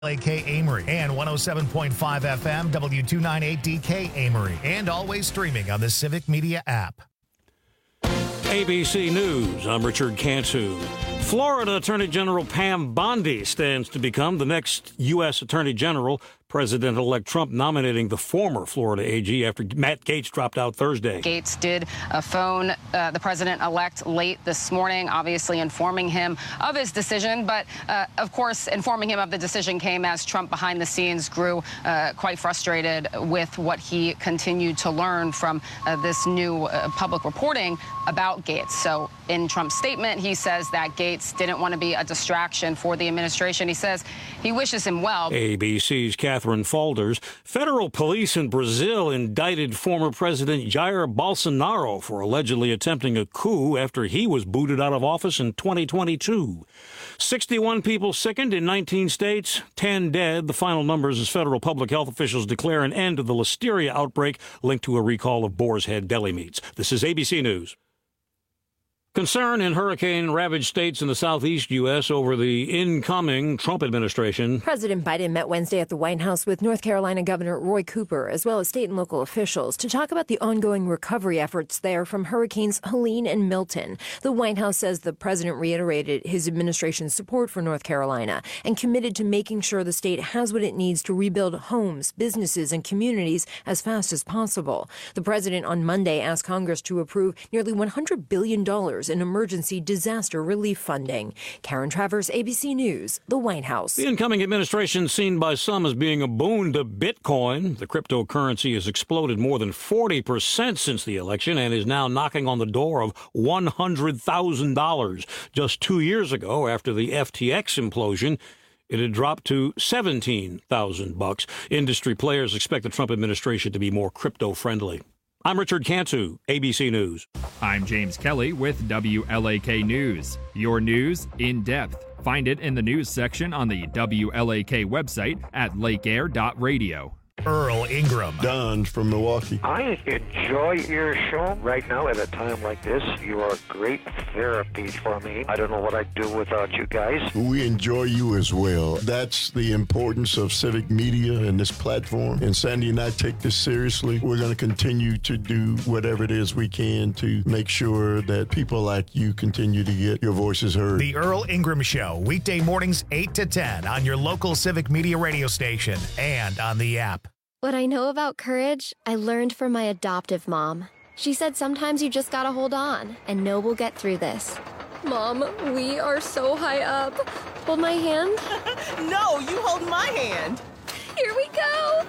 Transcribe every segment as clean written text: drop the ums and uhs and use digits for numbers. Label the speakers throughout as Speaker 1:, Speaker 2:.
Speaker 1: LAK Amory and 107.5 FM W298DK Amory, and always streaming on the Civic Media app.
Speaker 2: ABC News, I'm Richard Cantu. Florida Attorney General Pam Bondi stands to become the next U.S. Attorney General. President-elect Trump nominating the former Florida AG after Matt Gaetz dropped out Thursday.
Speaker 3: Gaetz did phone the president-elect late this morning, obviously informing him of his decision. But, of course, informing him of the decision came as Trump behind the scenes grew quite frustrated with what he continued to learn from this new public reporting about Gaetz. So in Trump's statement, he says that Gaetz didn't want to be a distraction for the administration. He says he wishes him well.
Speaker 2: ABC's Catherine Falders. Federal police in Brazil indicted former President Jair Bolsonaro for allegedly attempting a coup after he was booted out of office in 2022. 61 people sickened in 19 states, 10 dead. The final numbers as federal public health officials declare an end to the listeria outbreak linked to a recall of Boar's Head deli meats. This is ABC News. Concern in hurricane-ravaged states in the southeast U.S. over the incoming Trump administration.
Speaker 4: President Biden met Wednesday at the White House with North Carolina Governor Roy Cooper, as well as state and local officials, to talk about the ongoing recovery efforts there from Hurricanes Helene and Milton. The White House says the president reiterated his administration's support for North Carolina and committed to making sure the state has what it needs to rebuild homes, businesses, and communities as fast as possible. The president on Monday asked Congress to approve nearly $100 billion in emergency disaster relief funding. Karen Travers, ABC News, the White House.
Speaker 2: The incoming administration seen by some as being a boon to Bitcoin. The cryptocurrency has exploded more than 40% since the election and is now knocking on the door of $100,000. Just 2 years ago, after the FTX implosion, it had dropped to $17,000. Industry players expect the Trump administration to be more crypto-friendly. I'm Richard Cantu, ABC News.
Speaker 5: I'm James Kelly with WLAK News. Your news in depth. Find it in the news section on the WLAK website at lakeair.radio.
Speaker 1: Earl Ingram.
Speaker 6: Don from Milwaukee.
Speaker 7: I enjoy your show right now at a time like this. You are great therapy for me. I don't know what I'd do without you guys.
Speaker 6: We enjoy you as well. That's the importance of civic media and this platform. And Sandy and I take this seriously. We're going to continue to do whatever it is we can to make sure that people like you continue to get your voices heard.
Speaker 1: The Earl Ingram Show, weekday mornings 8 to 10 on your local civic media radio station and on the app.
Speaker 8: What I know about courage, I learned from my adoptive mom. She said sometimes you just gotta hold on and know we'll get through this. Mom, we are so high up. Hold my hand.
Speaker 9: No, you hold my hand.
Speaker 8: Here we go.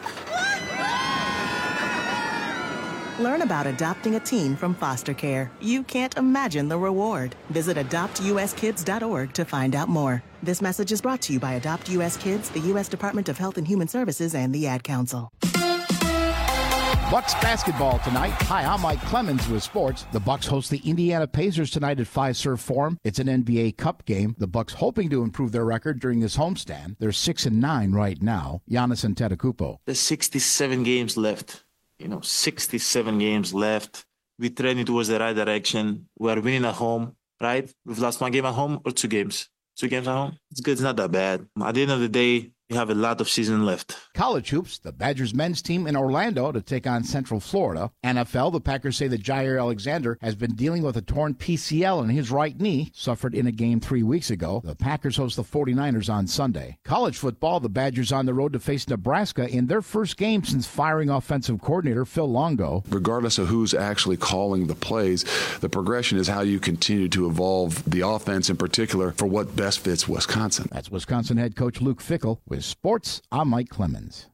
Speaker 9: Learn about adopting a teen from foster care. You can't imagine the reward. Visit adoptuskids.org to find out more. This message is brought to you by Adopt U.S. Kids, the U.S. Department of Health and Human Services, and the Ad Council.
Speaker 10: Bucks basketball tonight. Hi, I'm Mike Clemens with sports. The Bucks host the Indiana Pacers tonight at Fiserv Forum. It's an NBA Cup game. The Bucks hoping to improve their record during this homestand. They're 6-9 right now. Giannis Antetokounmpo.
Speaker 11: There's 67 games left. 67 games left. We're trending towards the right direction. We're winning at home, right? We've lost one game at home or 2 games. 2 games at home. It's good. It's not that bad. At the end of the day, we have a lot of season left.
Speaker 10: College hoops, the Badgers men's team in Orlando to take on Central Florida. NFL, the Packers say that Jair Alexander has been dealing with a torn PCL in his right knee, suffered in a game 3 weeks ago. The Packers host the 49ers on Sunday. College football, the Badgers on the road to face Nebraska in their first game since firing offensive coordinator Phil Longo.
Speaker 12: Regardless of who's actually calling the plays, the progression is how you continue to evolve the offense in particular for what best fits Wisconsin.
Speaker 10: That's Wisconsin head coach Luke Fickell. With sports, I'm Mike Clemens.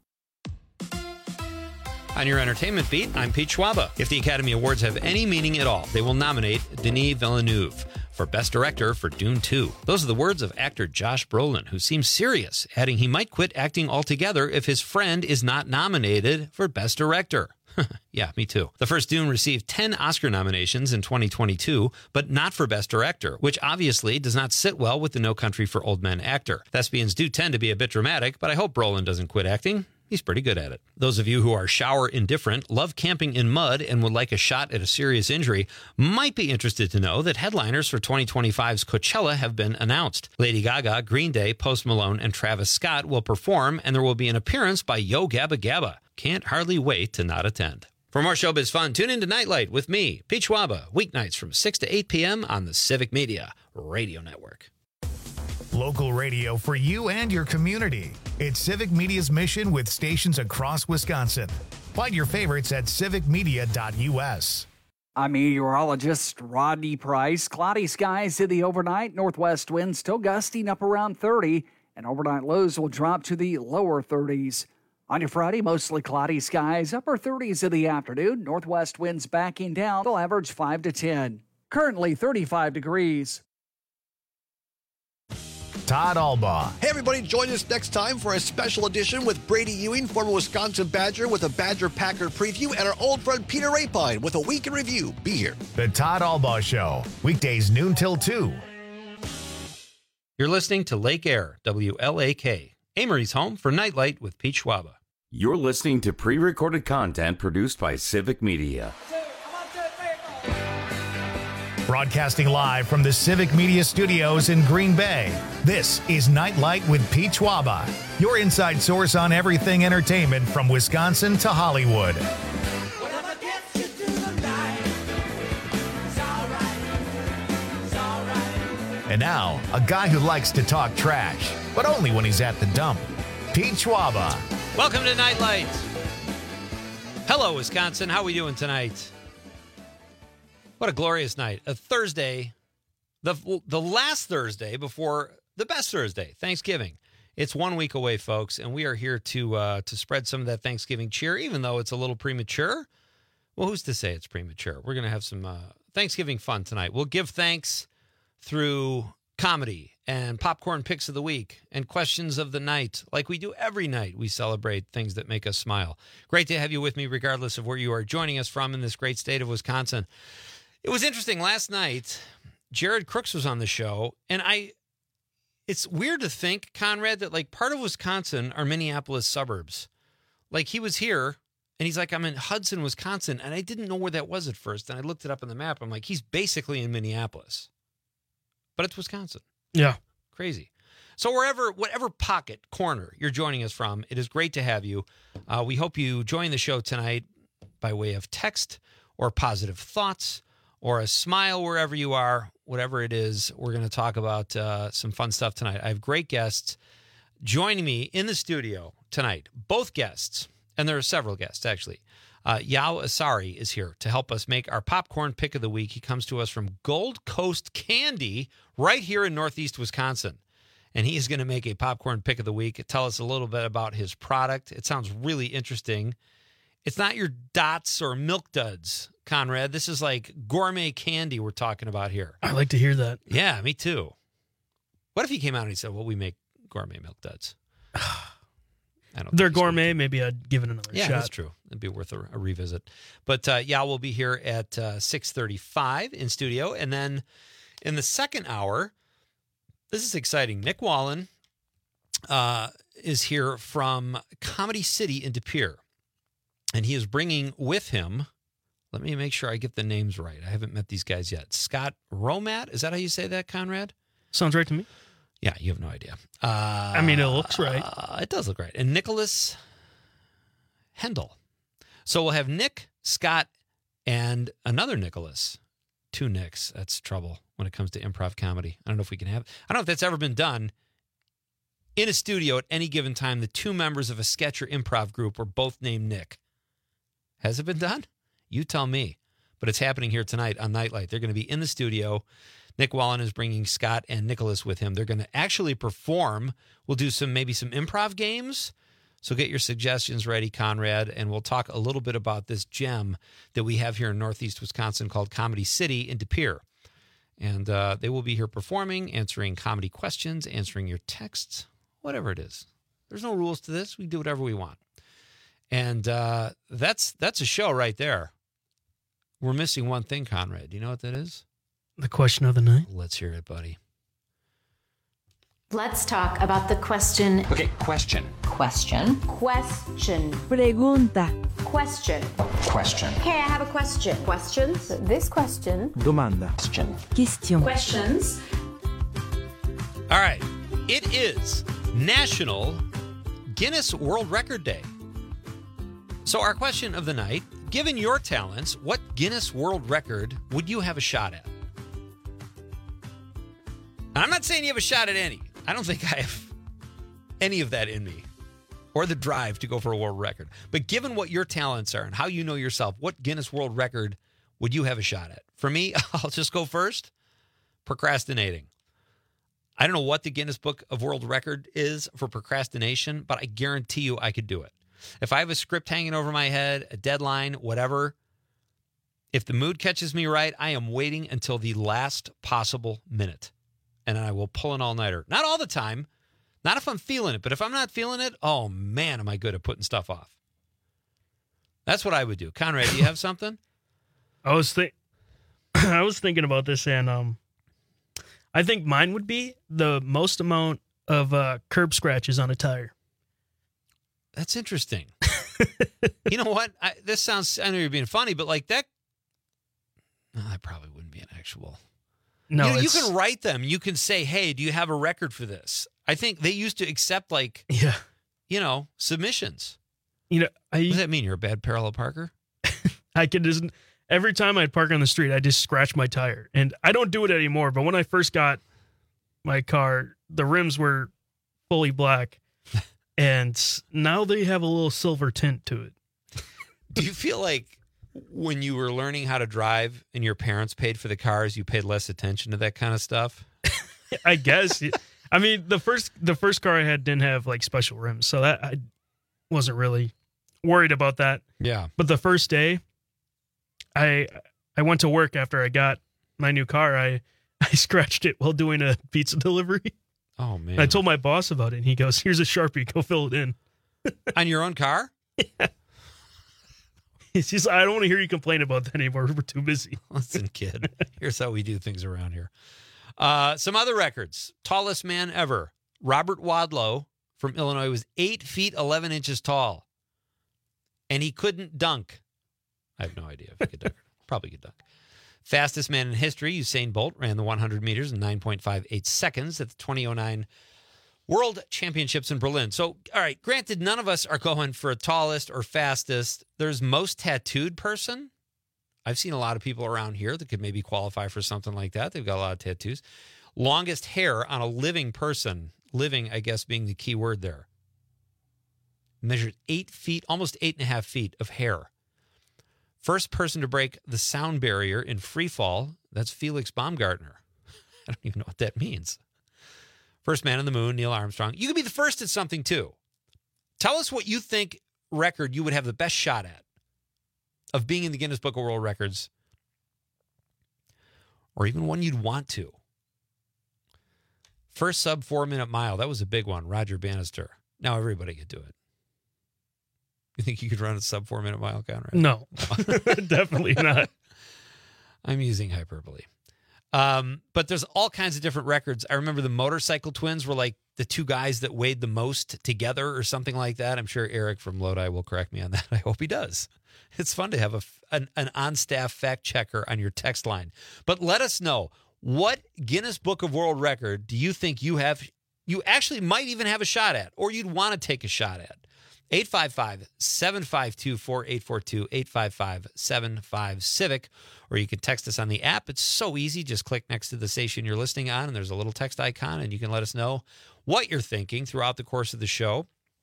Speaker 13: On your entertainment beat, I'm Pete Schwaba. If the Academy Awards have any meaning at all, they will nominate Denis Villeneuve for Best Director for Dune 2. Those are the words of actor Josh Brolin, who seems serious, adding he might quit acting altogether if his friend is not nominated for Best Director. Yeah, me too. The first Dune received 10 Oscar nominations in 2022, but not for Best Director, which obviously does not sit well with the No Country for Old Men actor. Thespians do tend to be a bit dramatic, but I hope Brolin doesn't quit acting. He's pretty good at it. Those of you who are shower indifferent, love camping in mud, and would like a shot at a serious injury might be interested to know that headliners for 2025's Coachella have been announced. Lady Gaga, Green Day, Post Malone, and Travis Scott will perform, and there will be an appearance by Yo Gabba Gabba. Can't hardly wait to not attend. For more showbiz fun, tune in to Nightlight with me, Pete Schwaba, weeknights from 6 to 8 p.m. on the Civic Media Radio Network.
Speaker 1: Local radio for you and your community. It's Civic Media's mission with stations across Wisconsin. Find your favorites at civicmedia.us.
Speaker 14: I'm meteorologist Rodney Price. Cloudy skies in the overnight. Northwest winds still gusting up around 30, and overnight lows will drop to the lower 30s. On your Friday, mostly cloudy skies, upper 30s in the afternoon. Northwest winds backing down. They'll average 5 to 10. Currently 35 degrees.
Speaker 1: Todd Albaugh.
Speaker 15: Hey, everybody, join us next time for a special edition with Brady Ewing, former Wisconsin Badger, with a Badger Packer preview, and our old friend Peter Rapine with a week in review. Be here.
Speaker 1: The Todd Albaugh Show, weekdays noon till 2.
Speaker 13: You're listening to Lake Air, WLAK, Amory's home for Nightlight with Pete Schwaba.
Speaker 16: You're listening to pre-recorded content produced by Civic Media.
Speaker 1: Broadcasting live from the Civic Media Studios in Green Bay, this is Nightlight with Pete Schwaba, your inside source on everything entertainment from Wisconsin to Hollywood. And now, a guy who likes to talk trash, but only when he's at the dump, Pete Schwaba.
Speaker 13: Welcome to Nightlight. Hello, Wisconsin. How are we doing tonight? What a glorious night. A Thursday, the last Thursday before the best Thursday, Thanksgiving. It's 1 week away, folks, and we are here to spread some of that Thanksgiving cheer, even though it's a little premature. Well, who's to say it's premature? We're going to have some Thanksgiving fun tonight. We'll give thanks through comedy and popcorn picks of the week and questions of the night. Like we do every night, we celebrate things that make us smile. Great to have you with me, regardless of where you are joining us from in this great state of Wisconsin. It was interesting. Last night, Jared Crooks was on the show, and it's weird to think, Conrad, that like part of Wisconsin are Minneapolis suburbs. Like he was here, and he's like, I'm in Hudson, Wisconsin, and I didn't know where that was at first, and I looked it up on the map. I'm like, he's basically in Minneapolis, but it's Wisconsin.
Speaker 17: Yeah.
Speaker 13: Crazy. So whatever pocket, corner you're joining us from, it is great to have you. We hope you join the show tonight by way of text or positive thoughts, or a smile wherever you are, whatever it is. We're going to talk about some fun stuff tonight. I have great guests joining me in the studio tonight. Both guests, and there are several guests, actually. Yao Asari is here to help us make our popcorn pick of the week. He comes to us from Gold Coast Candy right here in Northeast Wisconsin. And he is going to make a popcorn pick of the week, tell us a little bit about his product. It sounds really interesting. It's not your Dots or Milk Duds, Conrad. This is like gourmet candy we're talking about here.
Speaker 17: I like to hear that.
Speaker 13: Yeah, me too. What if he came out and he said, well, we make gourmet Milk Duds?
Speaker 17: They're gourmet. Maybe I'd give it another shot.
Speaker 13: Yeah, that's true. It'd be worth a revisit. But yeah, we'll be here at 6:35 in studio. And then in the second hour, this is exciting. Nick Wallen is here from Comedy City in De Pere. And he is bringing with him, let me make sure I get the names right. I haven't met these guys yet. Scott Romat, is that how you say that, Conrad?
Speaker 17: Sounds right to me.
Speaker 13: Yeah, you have no idea.
Speaker 17: I mean, it looks right.
Speaker 13: It does look right. And Nicholas Hendel. So we'll have Nick, Scott, and another Nicholas. Two Nicks. That's trouble when it comes to improv comedy. I don't know if we can have, I don't know if that's ever been done in a studio at any given time. The two members of a sketch or improv group were both named Nick. Has it been done? You tell me. But it's happening here tonight on Nightlight. They're going to be in the studio. Nick Wallen is bringing Scott and Nicholas with him. They're going to actually perform. We'll do maybe some improv games. So get your suggestions ready, Conrad, and we'll talk a little bit about this gem that we have here in Northeast Wisconsin called Comedy City in De Pere. And they will be here performing, answering comedy questions, answering your texts, whatever it is. There's no rules to this. We do whatever we want. And that's a show right there. We're missing one thing, Conrad. Do you know what that is?
Speaker 17: The question of the night.
Speaker 13: Let's hear it, buddy.
Speaker 18: Let's talk about the question.
Speaker 19: Okay, question.
Speaker 18: Question.
Speaker 19: Question.
Speaker 18: Pregunta.
Speaker 19: Question.
Speaker 18: Question.
Speaker 19: Hey, I have a question. Questions? This question.
Speaker 18: Domanda. Question.
Speaker 19: Questions.
Speaker 13: All right. It is National Guinness World Record Day. So our question of the night, given your talents, what Guinness World Record would you have a shot at? And I'm not saying you have a shot at any. I don't think I have any of that in me or the drive to go for a world record. But given what your talents are and how you know yourself, what Guinness World Record would you have a shot at? For me, I'll just go first. Procrastinating. I don't know what the Guinness Book of World Record is for procrastination, but I guarantee you I could do it. If I have a script hanging over my head, a deadline, whatever, if the mood catches me right, I am waiting until the last possible minute. And then I will pull an all-nighter. Not all the time. Not if I'm feeling it. But if I'm not feeling it, oh, man, am I good at putting stuff off. That's what I would do. Conrad, do you have something?
Speaker 17: I was thinking about this, and I think mine would be the most amount of curb scratches on a tire.
Speaker 13: That's interesting. You know what? This sounds, I know you're being funny, but like that, no, that probably wouldn't be an actual. No, you can write them. You can say, hey, do you have a record for this? I think they used to accept submissions. What does that mean? You're a bad parallel parker?
Speaker 17: I could just, every time I'd park on the street, I just scratch my tire. And I don't do it anymore. But when I first got my car, the rims were fully black. And now they have a little silver tint to it.
Speaker 13: Do you feel like when you were learning how to drive and your parents paid for the cars, you paid less attention to that kind of stuff?
Speaker 17: I guess. I mean, the first car I had didn't have like special rims, so that I wasn't really worried about that.
Speaker 13: Yeah.
Speaker 17: But the first day, I went to work after I got my new car. I scratched it while doing a pizza delivery.
Speaker 13: Oh, man.
Speaker 17: And I told my boss about it, and he goes, here's a Sharpie. Go fill it in.
Speaker 13: On your own car?
Speaker 17: Yeah. He's just, I don't want to hear you complain about that anymore. We're too busy.
Speaker 13: Listen, kid, here's how we do things around here. Some other records. Tallest man ever. Robert Wadlow from Illinois was 8 feet 11 inches tall. And he couldn't dunk. I have no idea if he could dunk. Probably could dunk. Fastest man in history, Usain Bolt, ran the 100 meters in 9.58 seconds at the 2009 World Championships in Berlin. So, all right, granted, none of us are going for a tallest or fastest. There's most tattooed person. I've seen a lot of people around here that could maybe qualify for something like that. They've got a lot of tattoos. Longest hair on a living person. Living, I guess, being the key word there. Measured 8 feet, almost 8.5 feet of hair. First person to break the sound barrier in free fall, that's Felix Baumgartner. I don't even know what that means. First man on the moon, Neil Armstrong. You could be the first at something, too. Tell us what you think record you would have the best shot at of being in the Guinness Book of World Records, or even one you'd want to. First sub 4-minute mile. That was a big one. Roger Bannister. Now everybody could do it. You think you could run a sub 4-minute mile, Conrad?
Speaker 17: No, definitely not.
Speaker 13: I'm using hyperbole. But there's all kinds of different records. I remember the motorcycle twins were like the two guys that weighed the most together or something like that. I'm sure Eric from Lodi will correct me on that. I hope he does. It's fun to have an on-staff fact checker on your text line. But let us know, what Guinness Book of World Record do you think you have, you actually might even have a shot at, or you'd want to take a shot at? 855-752-4842, 855-75-CIVIC, or you can text us on the app. It's so easy. Just click next to the station you're listening on, and there's a little text icon, and you can let us know what you're thinking throughout the course of the show.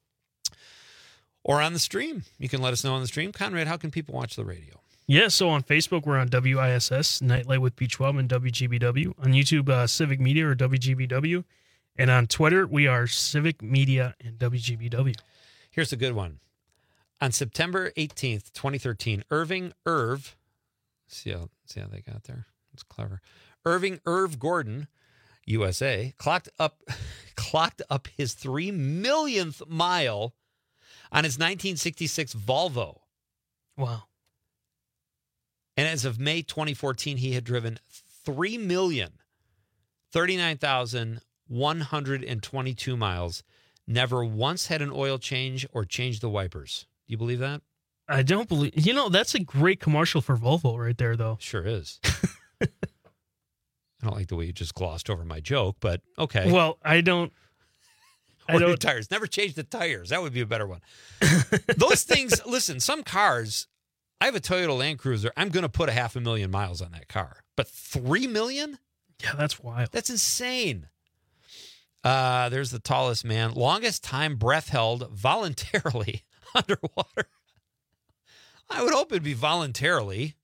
Speaker 13: Or on the stream. You can let us know on the stream. Conrad, how can people watch the radio?
Speaker 17: Yeah, so on Facebook, we're on WISS, Nightlight with Pete Schwab and WGBW. On YouTube, Civic Media or WGBW. And on Twitter, we are Civic Media and WGBW.
Speaker 13: Here's a good one. On September 18th, 2013, Irving Irv, see how they got there? It's clever. Irving Irv Gordon, USA, clocked up his 3 millionth mile on his 1966 Volvo.
Speaker 17: Wow.
Speaker 13: And as of May 2014, he had driven 3,039,122 miles, never once had an oil change or changed the wipers. Do you believe that?
Speaker 17: I don't believe. That's a great commercial for Volvo right there, though.
Speaker 13: Sure is. I don't like the way you just glossed over my joke, but okay.
Speaker 17: Well, I don't.
Speaker 13: Tires. Never change the tires. That would be a better one. Those things, listen, some cars, I have a Toyota Land Cruiser. I'm going to put 500,000 miles on that car. But 3 million?
Speaker 17: Yeah, that's wild.
Speaker 13: That's insane. There's the tallest man. Longest time breath held voluntarily underwater. I would hope it'd be voluntarily.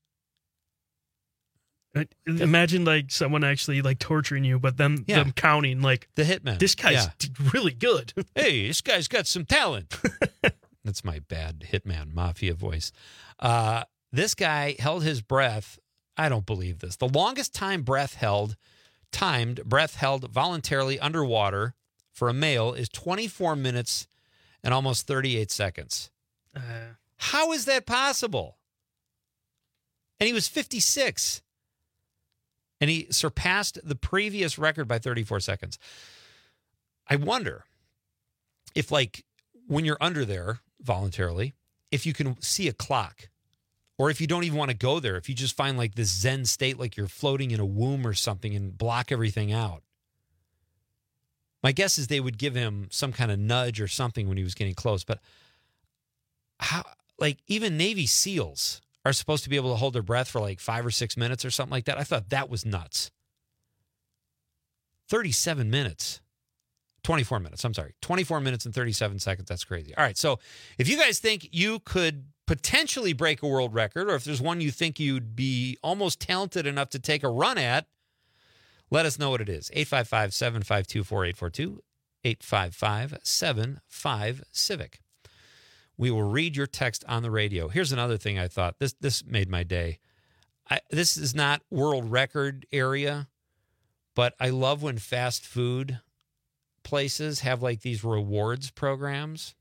Speaker 17: Imagine like someone actually like torturing you, but them counting like
Speaker 13: the hitman.
Speaker 17: This guy's really good.
Speaker 13: Hey, this guy's got some talent. That's my bad hitman mafia voice. This guy held his breath. I don't believe this. The longest timed breath held voluntarily underwater for a male is 24 minutes and almost 38 seconds. How is that possible? And he was 56. And he surpassed the previous record by 34 seconds. I wonder if, like, when you're under there voluntarily, if you can see a clock, or if you don't even want to go there, if you just find, like, this Zen state, like you're floating in a womb or something and block everything out. My guess is they would give him some kind of nudge or something when he was getting close. But how, like, even Navy SEALs are supposed to be able to hold their breath for like 5 or 6 minutes or something like that. I thought that was nuts. 37 minutes. 24 minutes, I'm sorry. 24 minutes and 37 seconds. That's crazy. All right, so if you guys think you could potentially break a world record, or if there's one you think you'd be almost talented enough to take a run at, let us know what it is. 855-752-4842, 855-75-CIVIC. We will read your text on the radio. Here's another thing I thought. This made my day. This is not world record area, but I love when fast food places have like these rewards programs.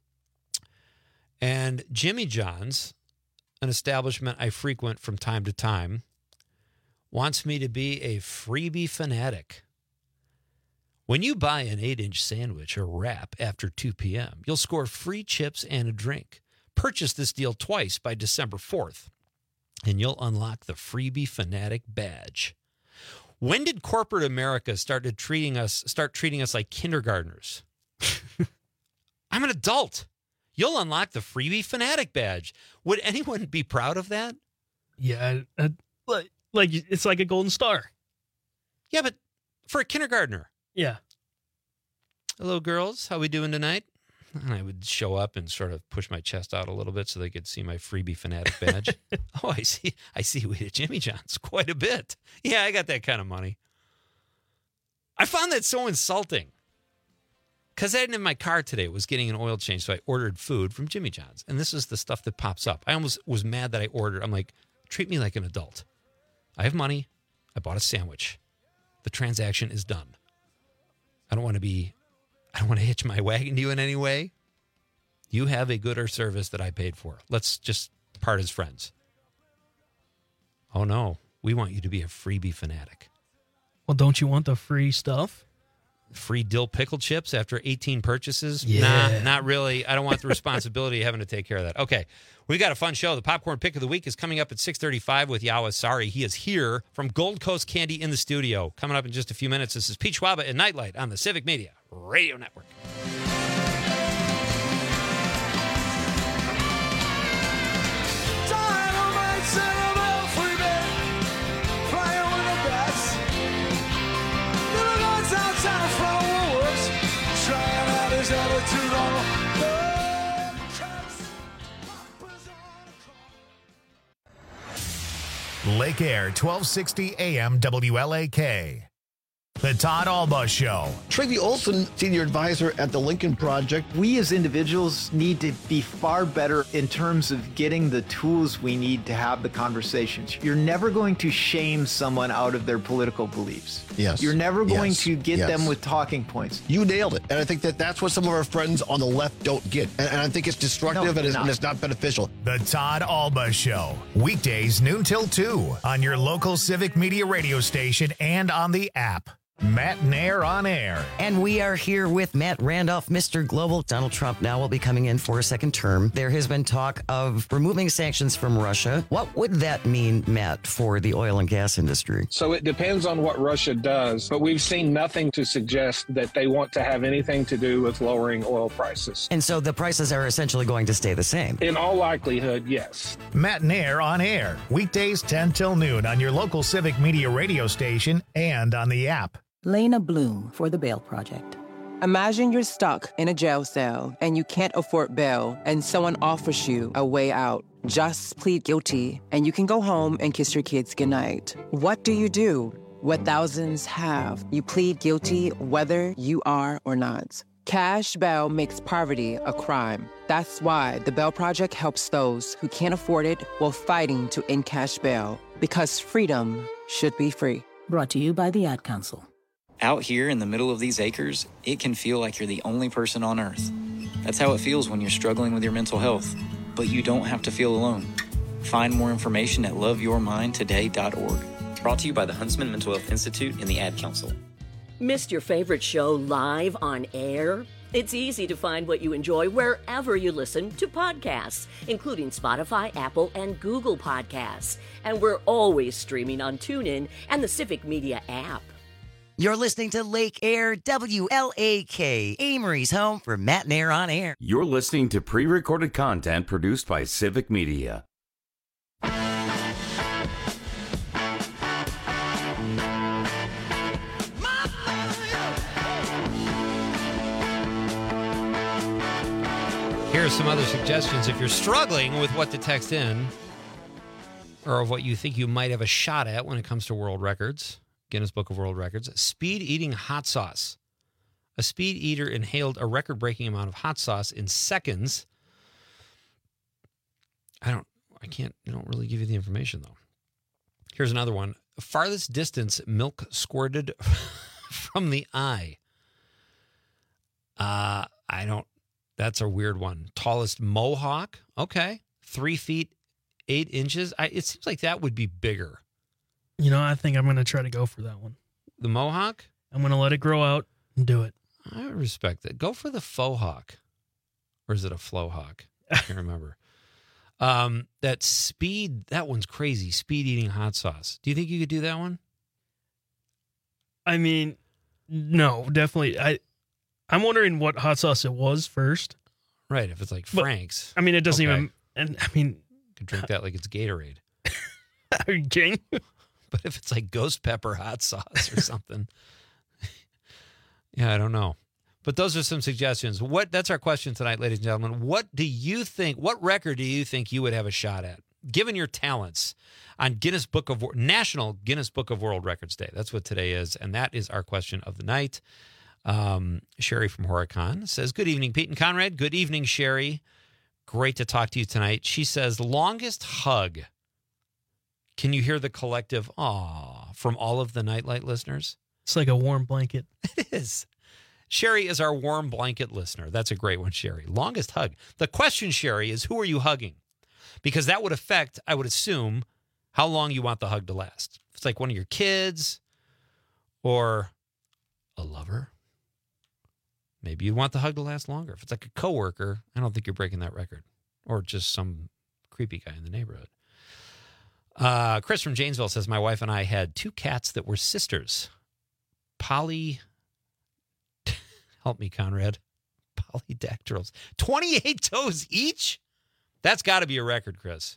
Speaker 13: And Jimmy John's, an establishment I frequent from time to time, wants me to be a freebie fanatic. When you buy an 8-inch sandwich or wrap after 2 p.m., you'll score free chips and a drink. Purchase this deal twice by December 4th, and you'll unlock the Freebie Fanatic badge. When did corporate America start treating us like kindergartners? I'm an adult. You'll unlock the Freebie Fanatic badge. Would anyone be proud of that?
Speaker 17: Yeah, like it's like a golden star.
Speaker 13: Yeah, but for a kindergartner.
Speaker 17: Yeah.
Speaker 13: Hello, girls. How we doing tonight? And I would show up and sort of push my chest out a little bit so they could see my Freebie Fanatic badge. Oh, I see you eat at Jimmy John's quite a bit. Yeah, I got that kind of money. I found that so insulting because I didn't have my car today. It was getting an oil change, so I ordered food from Jimmy John's. And this is the stuff that pops up. I almost was mad that I ordered. I'm like, treat me like an adult. I have money. I bought a sandwich. The transaction is done. I don't want to hitch my wagon to you in any way. You have a good or service that I paid for. Let's just part as friends. Oh, no. We want you to be a freebie fanatic.
Speaker 17: Well, don't you want the free stuff?
Speaker 13: Free dill pickle chips after 18 purchases?
Speaker 17: Yeah.
Speaker 13: Nah, not really. I don't want the responsibility of having to take care of that. Okay. We got a fun show. The Popcorn Pick of the Week is coming up at 6:35 with Yawa Sari. He is here from Gold Coast Candy in the studio. Coming up in just a few minutes. This is Pete Schwaba and Nightlight on the Civic Media Radio Network.
Speaker 1: Lake Air, 1260 AM WLAK. The Todd Alba Show.
Speaker 15: Tracy Olson, Senior Advisor at the Lincoln Project.
Speaker 20: We as individuals need to be far better in terms of getting the tools we need to have the conversations. You're never going to shame someone out of their political beliefs.
Speaker 15: Yes.
Speaker 20: You're never going to get them with talking points.
Speaker 15: You nailed it. And I think that's what some of our friends on the left don't get. And I think it's destructive and it's not beneficial.
Speaker 1: The Todd Alba Show. Weekdays noon till 2 on your local Civic Media radio station and on the app. Matt Nair on air.
Speaker 21: And we are here with Matt Randolph, Mr. Global. Donald Trump now will be coming in for a second term. There has been talk of removing sanctions from Russia. What would that mean, Matt, for the oil and gas industry?
Speaker 22: So it depends on what Russia does, but we've seen nothing to suggest that they want to have anything to do with lowering oil prices.
Speaker 21: And so the prices are essentially going to stay the same?
Speaker 22: In all likelihood, yes.
Speaker 1: Matt Nair on air. Weekdays 10 till noon on your local Civic Media radio station and on the app.
Speaker 23: Lena Bloom for the Bail Project.
Speaker 24: Imagine you're stuck in a jail cell and you can't afford bail and someone offers you a way out. Just plead guilty and you can go home and kiss your kids goodnight. What do you do? What thousands have. You plead guilty whether you are or not. Cash bail makes poverty a crime. That's why the Bail Project helps those who can't afford it while fighting to end cash bail. Because freedom should be free.
Speaker 23: Brought to you by the Ad Council.
Speaker 25: Out here in the middle of these acres, it can feel like you're the only person on Earth. That's how it feels when you're struggling with your mental health. But you don't have to feel alone. Find more information at loveyourmindtoday.org. Brought to you by the Huntsman Mental Health Institute and the Ad Council.
Speaker 26: Missed your favorite show live on air? It's easy to find what you enjoy wherever you listen to podcasts, including Spotify, Apple, and Google Podcasts. And we're always streaming on TuneIn and the Civic Media app.
Speaker 21: You're listening to Lake Air WLAK, Amory's home for Matt Nair on air.
Speaker 16: You're listening to pre-recorded content produced by Civic Media.
Speaker 13: Here are some other suggestions if you're struggling with what to text in or what you think you might have a shot at when it comes to world records. Guinness Book of World Records. Speed eating hot sauce. A speed eater inhaled a record-breaking amount of hot sauce in seconds. They don't really give you the information, though. Here's another one. Farthest distance milk squirted from the eye. That's a weird one. Tallest mohawk. Okay. 3 feet, 8 inches. It seems like that would be bigger.
Speaker 17: You know, I think I'm going to try to go for that one.
Speaker 13: The mohawk?
Speaker 17: I'm going to let it grow out and do it.
Speaker 13: I respect that. Go for the faux hawk. Or is it a flow hawk? I can't remember. That speed, that one's crazy. Speed eating hot sauce. Do you think you could do that one?
Speaker 17: I mean, no, definitely. I'm wondering what hot sauce it was first.
Speaker 13: Right, if it's like Frank's.
Speaker 17: But, I mean, it doesn't even, and I mean.
Speaker 13: You could drink that like it's Gatorade.
Speaker 17: Are you kidding?
Speaker 13: But if it's like ghost pepper hot sauce or something. Yeah, I don't know. But those are some suggestions. That's our question tonight, ladies and gentlemen. What record do you think you would have a shot at, given your talents, on National Guinness Book of World Records Day? That's what today is, and that is our question of the night. Sherry from Horicon says, good evening, Pete and Conrad. Good evening, Sherry. Great to talk to you tonight. She says, longest hug. Can you hear the collective aw from all of the Nightlight listeners?
Speaker 17: It's like a warm blanket.
Speaker 13: It is. Sherry is our warm blanket listener. That's a great one, Sherry. Longest hug. The question, Sherry, is who are you hugging? Because that would affect, I would assume, how long you want the hug to last. If it's like one of your kids or a lover, maybe you'd want the hug to last longer. If it's like a coworker, I don't think you're breaking that record. Or just some creepy guy in the neighborhood. Chris from Janesville says, my wife and I had 2 cats that were sisters. Help me, Conrad. Polydactyls. 28 toes each? That's got to be a record, Chris.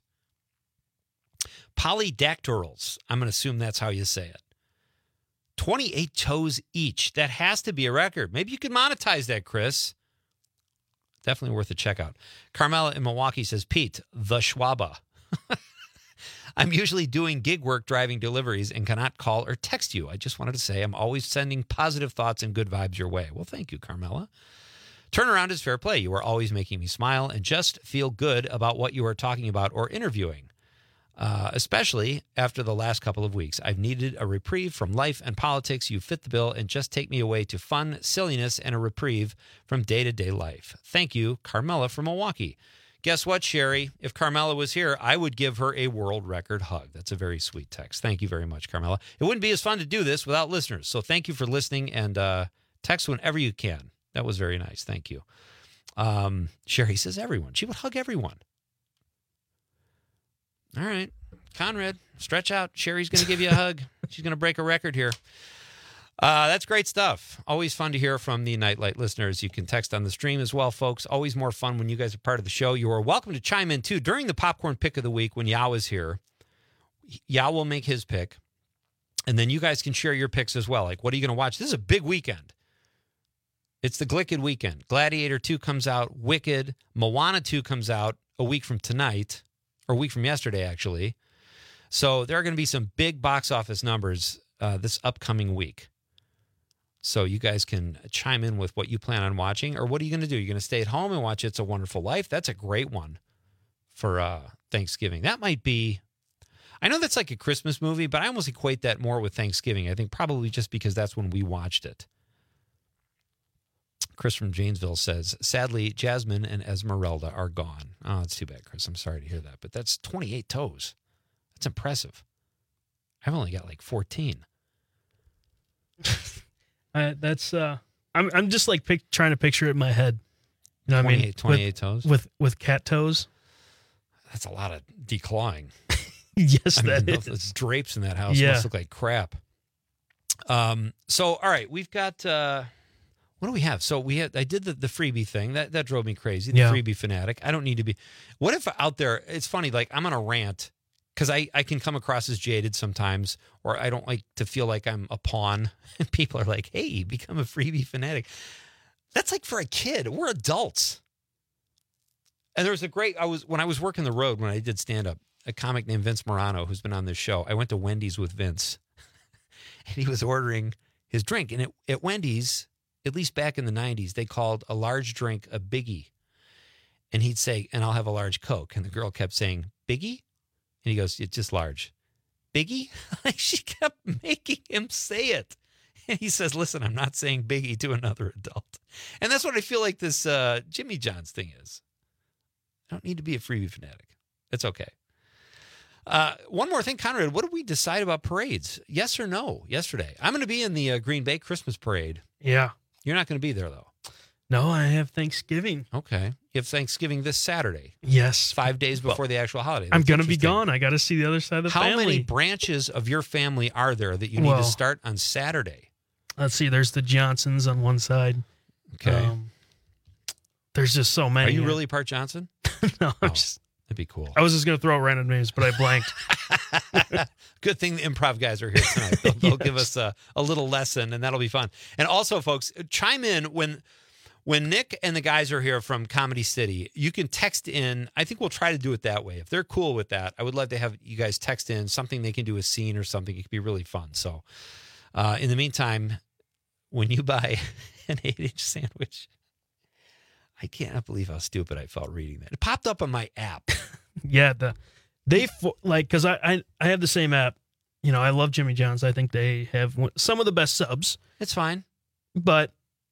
Speaker 13: Polydactyls. I'm going to assume that's how you say it. 28 toes each. That has to be a record. Maybe you could monetize that, Chris. Definitely worth a check out. Carmela in Milwaukee says, Pete, the Schwaba. I'm usually doing gig work driving deliveries and cannot call or text you. I just wanted to say I'm always sending positive thoughts and good vibes your way. Well, thank you, Carmela. Turnaround is fair play. You are always making me smile and just feel good about what you are talking about or interviewing, especially after the last couple of weeks. I've needed a reprieve from life and politics. You fit the bill and just take me away to fun, silliness, and a reprieve from day-to-day life. Thank you, Carmela from Milwaukee. Guess what, Sherry? If Carmela was here, I would give her a world record hug. That's a very sweet text. Thank you very much, Carmela. It wouldn't be as fun to do this without listeners. So thank you for listening, and text whenever you can. That was very nice. Thank you. Sherry says everyone. She would hug everyone. All right. Conrad, stretch out. Sherry's going to give you a hug. She's going to break a record here. That's great stuff. Always fun to hear from the Nightlight listeners. You can text on the stream as well, folks. Always more fun when you guys are part of the show. You are welcome to chime in, too. During the Popcorn Pick of the Week, when Yao is here, Yao will make his pick, and then you guys can share your picks as well. Like, what are you going to watch? This is a big weekend. It's the Glicked weekend. Gladiator 2 comes out. Wicked. Moana 2 comes out a week from tonight, or a week from yesterday, actually. So there are going to be some big box office numbers this upcoming week. So you guys can chime in with what you plan on watching, or what are you going to do? You're going to stay at home and watch It's a Wonderful Life? That's a great one for Thanksgiving. That might be, I know that's like a Christmas movie, but I almost equate that more with Thanksgiving. I think probably just because that's when we watched it. Chris from Janesville says, sadly, Jasmine and Esmeralda are gone. Oh, it's too bad, Chris. I'm sorry to hear that. But that's 28 toes. That's impressive. I've only got like 14.
Speaker 17: I'm just like trying to picture it in my head. You know what I mean?
Speaker 13: 28 toes?
Speaker 17: With cat toes.
Speaker 13: That's a lot of declawing.
Speaker 17: Yes,
Speaker 13: that is. Those drapes in that house must look like crap. So, all right, we've got, what do we have? So I did the freebie thing. That drove me crazy. The freebie fanatic. I don't need to be. What if out there, it's funny, like I'm on a rant, because I can come across as jaded sometimes, or I don't like to feel like I'm a pawn. And people are like, hey, become a freebie fanatic. That's like for a kid. We're adults. And there was when I was working the road, when I did stand-up, a comic named Vince Morano, who's been on this show, I went to Wendy's with Vince. And he was ordering his drink. And at Wendy's, at least back in the 90s, they called a large drink a biggie. And he'd say, and I'll have a large Coke. And the girl kept saying, biggie? And he goes, it's just large. Biggie? Like she kept making him say it. And he says, listen, I'm not saying biggie to another adult. And that's what I feel like this Jimmy John's thing is. I don't need to be a freebie fanatic. It's okay. One more thing, Conrad, what did we decide about parades? Yes or no yesterday? I'm going to be in the Green Bay Christmas parade.
Speaker 17: Yeah.
Speaker 13: You're not going to be there, though.
Speaker 17: No, I have Thanksgiving.
Speaker 13: Okay. You have Thanksgiving this Saturday.
Speaker 17: Yes.
Speaker 13: 5 days before the actual holiday.
Speaker 17: I'm going to be gone. I got to see the other side of the family.
Speaker 13: How many branches of your family are there that you need to start on Saturday?
Speaker 17: Let's see. There's the Johnsons on one side.
Speaker 13: Okay.
Speaker 17: There's just so many.
Speaker 13: Are you really part Johnson?
Speaker 17: No,
Speaker 13: that'd be cool.
Speaker 17: I was just going to throw out random names, but I blanked.
Speaker 13: Good thing the improv guys are here tonight. They'll give us a little lesson, and that'll be fun. And also, folks, chime in when Nick and the guys are here from Comedy City. You can text in. I think we'll try to do it that way. If they're cool with that, I would love to have you guys text in something they can do, a scene or something. It could be really fun. So in the meantime, when you buy an 8-inch sandwich, I cannot believe how stupid I felt reading that. It popped up on my app.
Speaker 17: Yeah, because I have the same app. You know, I love Jimmy John's. I think they have some of the best subs.
Speaker 13: It's fine.
Speaker 17: But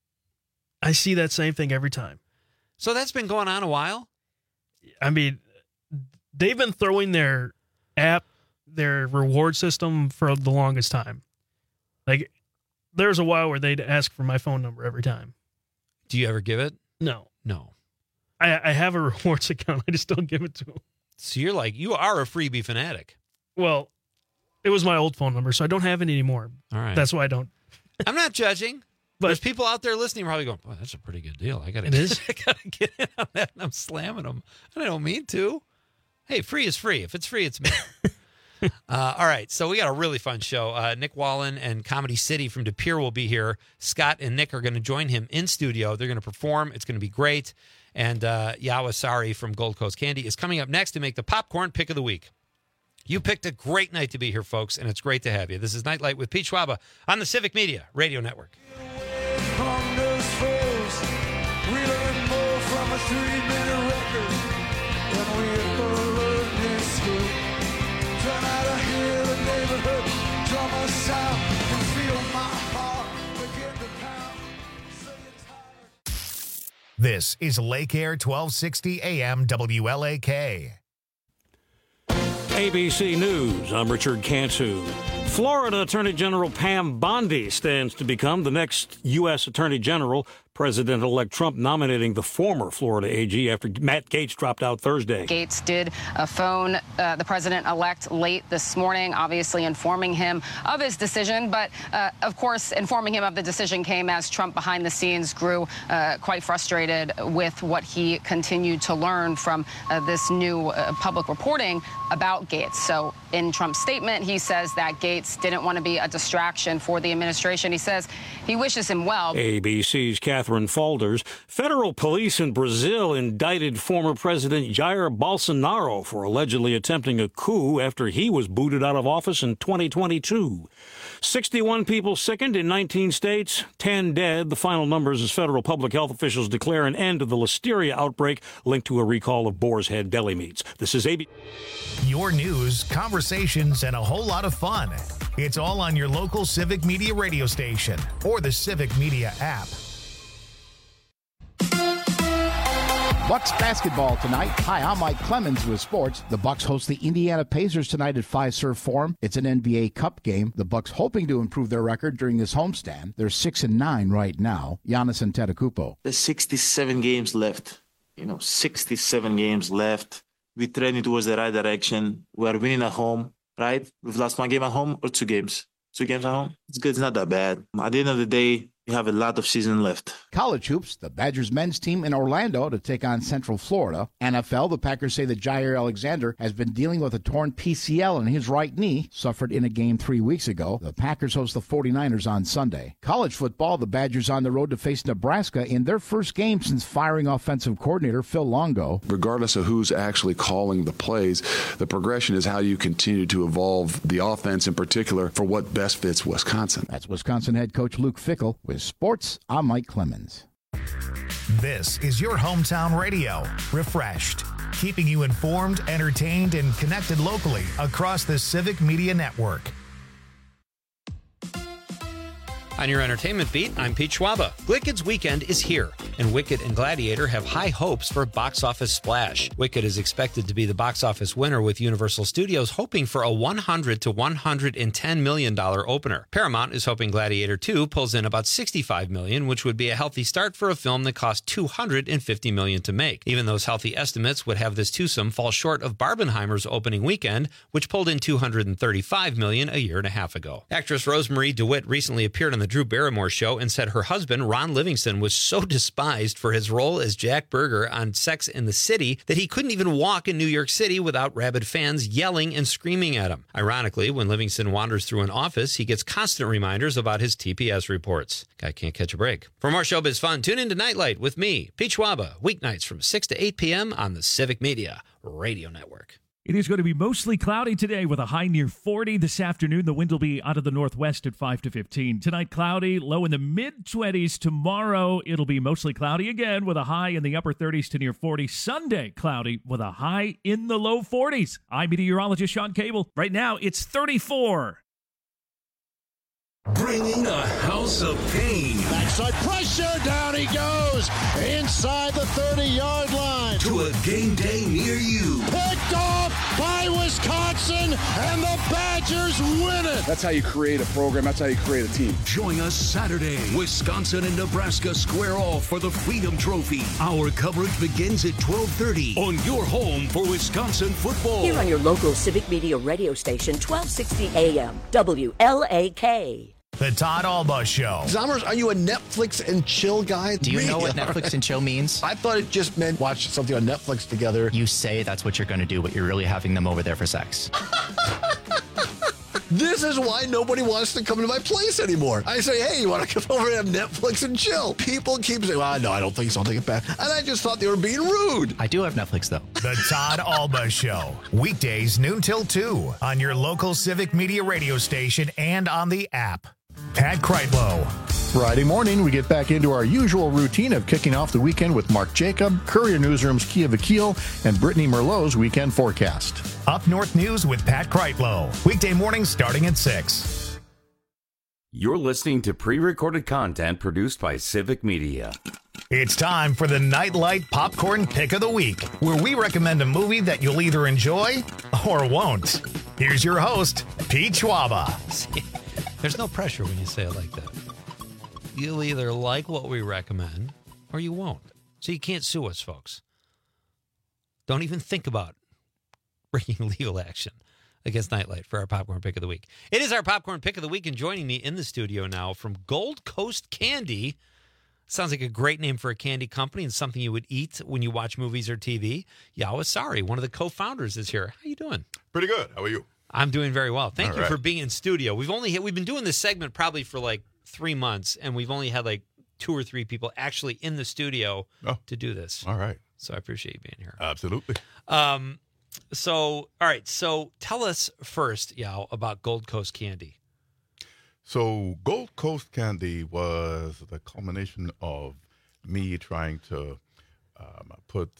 Speaker 17: I see that same thing every time.
Speaker 13: So that's been going on a while?
Speaker 17: I mean, they've been throwing their app, their reward system for the longest time. Like, there's a while where they'd ask for my phone number every time.
Speaker 13: Do you ever give it?
Speaker 17: No.
Speaker 13: No.
Speaker 17: I have a rewards account. I just don't give it to them.
Speaker 13: So you are a freebie fanatic.
Speaker 17: Well, it was my old phone number, so I don't have it anymore.
Speaker 13: All right.
Speaker 17: That's why I don't.
Speaker 13: I'm not judging.
Speaker 17: But
Speaker 13: there's people out there listening probably going, boy, that's a pretty good deal. I gotta get in on that, and I'm slamming them. And I don't mean to. Hey, free is free. If it's free, it's me. All right, so we got a really fun show. Nick Wallen and Comedy City from De Pere will be here. Scott and Nick are going to join him in studio. They're going to perform. It's going to be great. And Yawasari from Gold Coast Candy is coming up next to make the Popcorn Pick of the Week. You picked a great night to be here, folks, and it's great to have you. This is Nightlight with Pete Schwaba on the Civic Media Radio Network.
Speaker 1: This This is Lake Air 1260 AM WLAK.
Speaker 2: ABC News, I'm Richard Cantu. Florida Attorney General Pam Bondi stands to become the next U.S. Attorney General. President-elect Trump nominating the former Florida AG after Matt Gaetz dropped out Thursday.
Speaker 3: Gaetz did phone the president-elect late this morning, obviously informing him of his decision. But, of course, informing him of the decision came as Trump behind the scenes grew quite frustrated with what he continued to learn from this new public reporting about Gaetz. So in Trump's statement, he says that Gaetz didn't want to be a distraction for the administration. He says he wishes him well.
Speaker 2: ABC's Catherine Falders. Federal police in Brazil indicted former President Jair Bolsonaro for allegedly attempting a coup after he was booted out of office in 2022. 61 people sickened in 19 states, 10 dead. The final numbers as federal public health officials declare an end to the listeria outbreak linked to a recall of Boar's Head deli meats. This is ABC.
Speaker 1: Your news, conversations, and a whole lot of fun. It's all on your local Civic Media radio station or the Civic Media app.
Speaker 10: Bucks basketball tonight. Hi, I'm Mike Clemens with sports. The Bucks host the Indiana Pacers tonight at Fiserv Forum. It's an NBA Cup game. The Bucks hoping to improve their record during this homestand. They're 6-9 right now. Giannis Antetokounmpo.
Speaker 11: There's 67 games left. 67 games left. We're trending towards the right direction. We're winning at home, right? We've lost one game at home or 2 games. 2 games at home. It's good. It's not that bad. At the end of the day, we have a lot of season left.
Speaker 10: College hoops, the Badgers men's team in Orlando to take on Central Florida. NFL, the Packers say that Jair Alexander has been dealing with a torn PCL in his right knee, suffered in a game 3 weeks ago. The Packers host the 49ers on Sunday. College football, the Badgers on the road to face Nebraska in their first game since firing offensive coordinator Phil Longo.
Speaker 12: Regardless of who's actually calling the plays, the progression is how you continue to evolve the offense in particular for what best fits Wisconsin.
Speaker 10: That's Wisconsin head coach Luke Fickell. With sports, I'm Mike Clemens.
Speaker 1: This is your hometown radio, Refreshed, keeping you informed, entertained, and connected locally across the Civic Media Network.
Speaker 13: On your entertainment beat, I'm Pete Schwaba. Wicked's weekend is here, and Wicked and Gladiator have high hopes for a box office splash. Wicked is expected to be the box office winner, with Universal Studios hoping for a $100 to $110 million opener. Paramount is hoping Gladiator 2 pulls in about $65 million, which would be a healthy start for a film that cost $250 million to make. Even those healthy estimates would have this twosome fall short of Barbenheimer's opening weekend, which pulled in $235 million a year and a half ago. Actress Rosemarie DeWitt recently appeared on the Drew Barrymore Show and said her husband, Ron Livingston, was so despised for his role as Jack Berger on Sex and the City that he couldn't even walk in New York City without rabid fans yelling and screaming at him. Ironically, when Livingston wanders through an office, he gets constant reminders about his TPS reports. Guy can't catch a break. For more showbiz fun, tune into Nightlight with me, Pete Schwaba, weeknights from 6 to 8 p.m. on the Civic Media Radio Network.
Speaker 4: It is going to be mostly cloudy today with a high near 40 this afternoon. The wind will be out of the northwest at 5 to 15. Tonight, cloudy, low in the mid-20s. Tomorrow, it'll be mostly cloudy again with a high in the upper 30s to near 40. Sunday, cloudy with a high in the low 40s. I'm meteorologist Sean Cable. Right now, it's 34.
Speaker 5: Bringing a house of pain.
Speaker 6: Backside pressure, down he goes. Inside the 30-yard line.
Speaker 5: To a game day near you.
Speaker 6: Picked off by Wisconsin, and the Badgers win it.
Speaker 7: That's how you create a program. That's how you create a team.
Speaker 5: Join us Saturday. Wisconsin and Nebraska square off for the Freedom Trophy. Our coverage begins at 12:30 on your home for Wisconsin football.
Speaker 26: Here on your local Civic Media radio station, 1260 AM, WLAK.
Speaker 1: The Todd Alba Show.
Speaker 15: Zommers, are you a Netflix and chill guy?
Speaker 27: Do you know what Netflix and chill means?
Speaker 15: I thought it just meant watch something on Netflix together.
Speaker 27: You say that's what you're going to do, but you're really having them over there for sex.
Speaker 15: This is why nobody wants to come to my place anymore. I say, hey, you want to come over and have Netflix and chill? People keep saying, well, no, I don't think so. I'll take it back. And I just thought they were being rude.
Speaker 27: I do have Netflix, though.
Speaker 1: The Todd Alba Show. Weekdays, noon till 2 on your local Civic Media radio station and on the app. Pat Kreitlow.
Speaker 28: Friday morning, we get back into our usual routine of kicking off the weekend with Mark Jacob, Courier Newsroom's Kia Vakil, and Brittany Merlot's weekend forecast.
Speaker 1: Up North News with Pat Kreitlow. Weekday mornings starting at 6.
Speaker 16: You're listening to pre-recorded content produced by Civic Media.
Speaker 1: It's time for the Nightlight Popcorn Pick of the Week, where we recommend a movie that you'll either enjoy or won't. Here's your host, Pete Schwaba.
Speaker 13: See, there's no pressure when you say it like that. You'll either like what we recommend or you won't. So you can't sue us, folks. Don't even think about bringing legal action against Nightlight for our Popcorn Pick of the Week. It is our Popcorn Pick of the Week, and joining me in the studio now from Gold Coast Candy. Sounds like a great name for a candy company and something you would eat when you watch movies or TV. Yao Asari, one of the co-founders, is here. How you doing?
Speaker 8: Pretty good. How are you?
Speaker 13: I'm doing very well. Thank you
Speaker 8: right.
Speaker 13: for being in studio. We've been doing this segment probably for like 3 months, and we've only had like 2 or 3 people actually in the studio to do this.
Speaker 8: All right.
Speaker 13: So I appreciate you being here.
Speaker 8: Absolutely.
Speaker 13: So tell us first, Yao, about Gold Coast Candy.
Speaker 8: So Gold Coast Candy was the culmination of me trying to put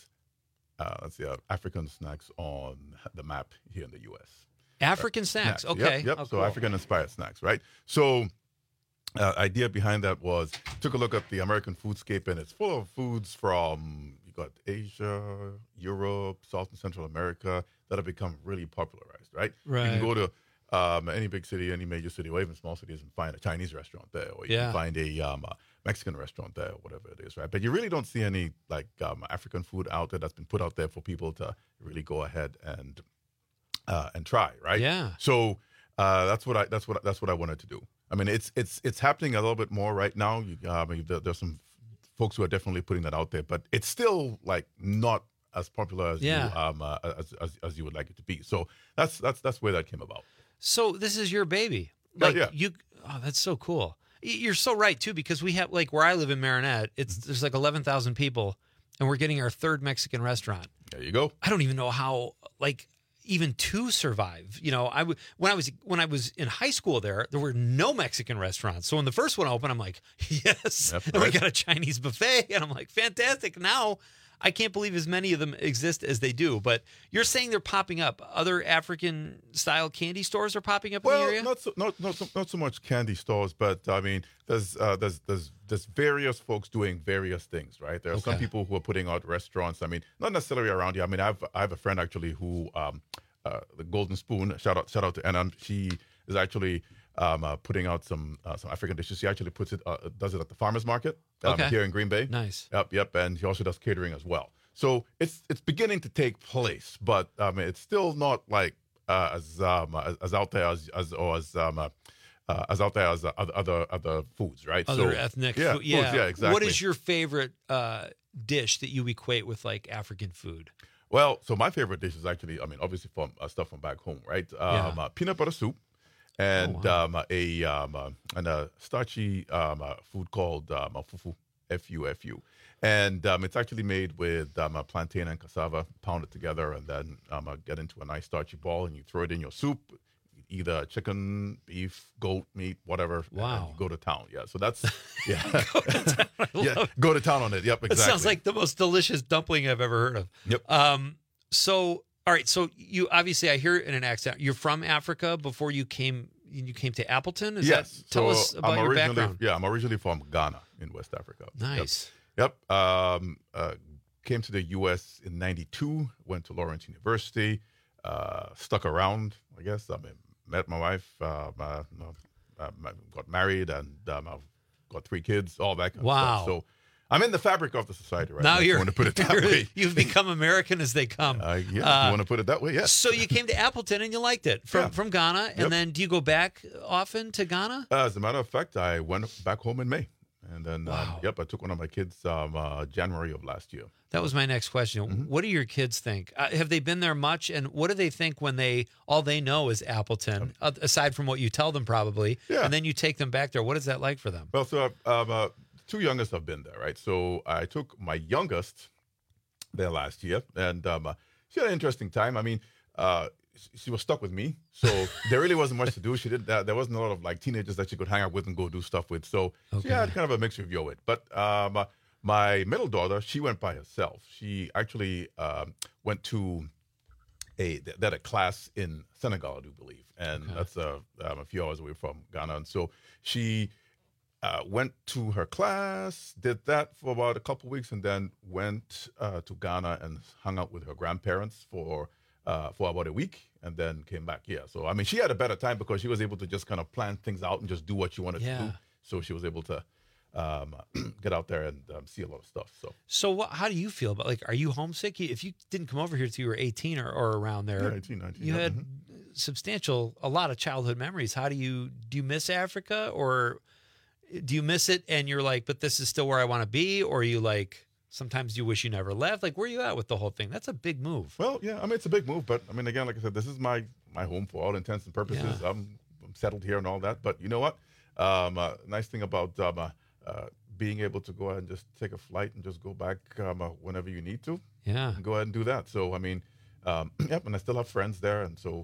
Speaker 8: African snacks on the map here in the U.S.
Speaker 13: African snacks. Okay.
Speaker 8: Yep.
Speaker 13: Oh,
Speaker 8: so
Speaker 13: cool.
Speaker 8: African-inspired snacks, right? So idea behind that was took a look at the American foodscape, and it's full of foods from, you got Asia, Europe, South and Central America that have become really popularized, right?
Speaker 13: Right.
Speaker 8: You can go to any big city, any major city, or even small cities, and find a Chinese restaurant there, or you can find a Mexican restaurant there, or whatever it is, right? But you really don't see any African food out there that's been put out there for people to really go ahead and try, right?
Speaker 13: Yeah.
Speaker 8: So that's what I wanted to do. I mean, it's happening a little bit more right now. There's some folks who are definitely putting that out there, but it's still like not as popular as as you would like it to be. So that's where that came about.
Speaker 13: So this is your baby. That's so cool. You're so right too, because we have like where I live in Marinette, there's like 11,000 people, and we're getting our 3rd Mexican restaurant.
Speaker 8: There you go.
Speaker 13: I don't even know how even to survive. You know, when I was in high school there were no Mexican restaurants. So when the first one opened, I'm like, yes,
Speaker 8: Yep,
Speaker 13: and we
Speaker 8: right.
Speaker 13: got a Chinese buffet, and I'm like, fantastic. Now I can't believe as many of them exist as they do. But you're saying they're popping up. Other African style candy stores are popping up in the area?
Speaker 8: Not so much candy stores, but I mean, there's various folks doing various things, right? There are some people who are putting out restaurants. I mean, not necessarily around here. I mean, I have a friend actually who the Golden Spoon. Shout out to Anna. She is actually putting out some African dishes. She actually does it at the farmers market here in Green Bay.
Speaker 13: Nice.
Speaker 8: Yep. And she also does catering as well. So it's beginning to take place, but it's still not like as out there as out there as other foods, right?
Speaker 13: Other ethnic food.
Speaker 8: Foods, yeah, exactly.
Speaker 13: What is your favorite dish that you equate with like African food?
Speaker 8: Well, so my favorite dish is actually, obviously from stuff from back home, right? Peanut butter soup. And a starchy food called fufu, F-U-F-U. And it's actually made with plantain and cassava pounded together, and then get into a nice starchy ball, and you throw it in your soup, either chicken, beef, goat meat, whatever.
Speaker 13: Wow.
Speaker 8: And you go to town. Yeah, so that's, go to town on it. Yep, exactly.
Speaker 13: It sounds like the most delicious dumpling I've ever heard of.
Speaker 8: Yep.
Speaker 13: All right, so you obviously, I hear it in an accent. You're from Africa before you came to Appleton?
Speaker 8: Yes.
Speaker 13: Tell us about your background.
Speaker 8: Yeah, I'm originally from Ghana in West Africa.
Speaker 13: Nice.
Speaker 8: Yep. Came to the U.S. in 92, went to Lawrence University, stuck around, I guess. Met my wife, got married, and I've got 3 kids, all that kind of stuff. So I'm in the fabric of the society right now.
Speaker 13: Now you
Speaker 8: want to put it that way.
Speaker 13: You've become American as they come.
Speaker 8: You want to put it that way, yes.
Speaker 13: So you came to Appleton and you liked it from Ghana, and then do you go back often to Ghana?
Speaker 8: As a matter of fact, I went back home in May. And then, I took one of my kids January of last year.
Speaker 13: That was my next question. Mm-hmm. What do your kids think? Have they been there much? And what do they think when all they know is Appleton, aside from what you tell them probably, and then you take them back there? What is that like for them?
Speaker 8: Well, so 2 youngest have been there, right? So I took my youngest there last year, and she had an interesting time. I mean, she was stuck with me, so there really wasn't much to do. She did that. There wasn't a lot of like teenagers that she could hang out with and go do stuff with. So she had kind of a mixture of it. But my middle daughter, she went by herself. She actually went to a class in Senegal, I do believe, and that's a few hours away from Ghana. And so she went to her class, did that for about a couple weeks, and then went to Ghana and hung out with her grandparents for about a week, and then came back here. So, I mean, she had a better time because she was able to just kind of plan things out and just do what she wanted to do. So she was able to get out there and see a lot of stuff.
Speaker 13: So how do you feel about, like, are you homesick? If you didn't come over here until you were 18 or around there,
Speaker 8: 18, 19,
Speaker 13: you had a lot of childhood memories. Do you miss Africa, or do you miss it and you're like, but this is still where I want to be? Or are you like, sometimes you wish you never left? Like, where are you at with the whole thing? That's a big move.
Speaker 8: Well, yeah, I mean, it's a big move, but I mean, again, like I said, this is my home for all intents and purposes.
Speaker 13: Yeah.
Speaker 8: I'm settled here and all that, but you know what? Nice thing about being able to go ahead and just take a flight and just go back whenever you need to.
Speaker 13: Yeah.
Speaker 8: Go ahead and do that. So, I mean, yep, and I still have friends there. And so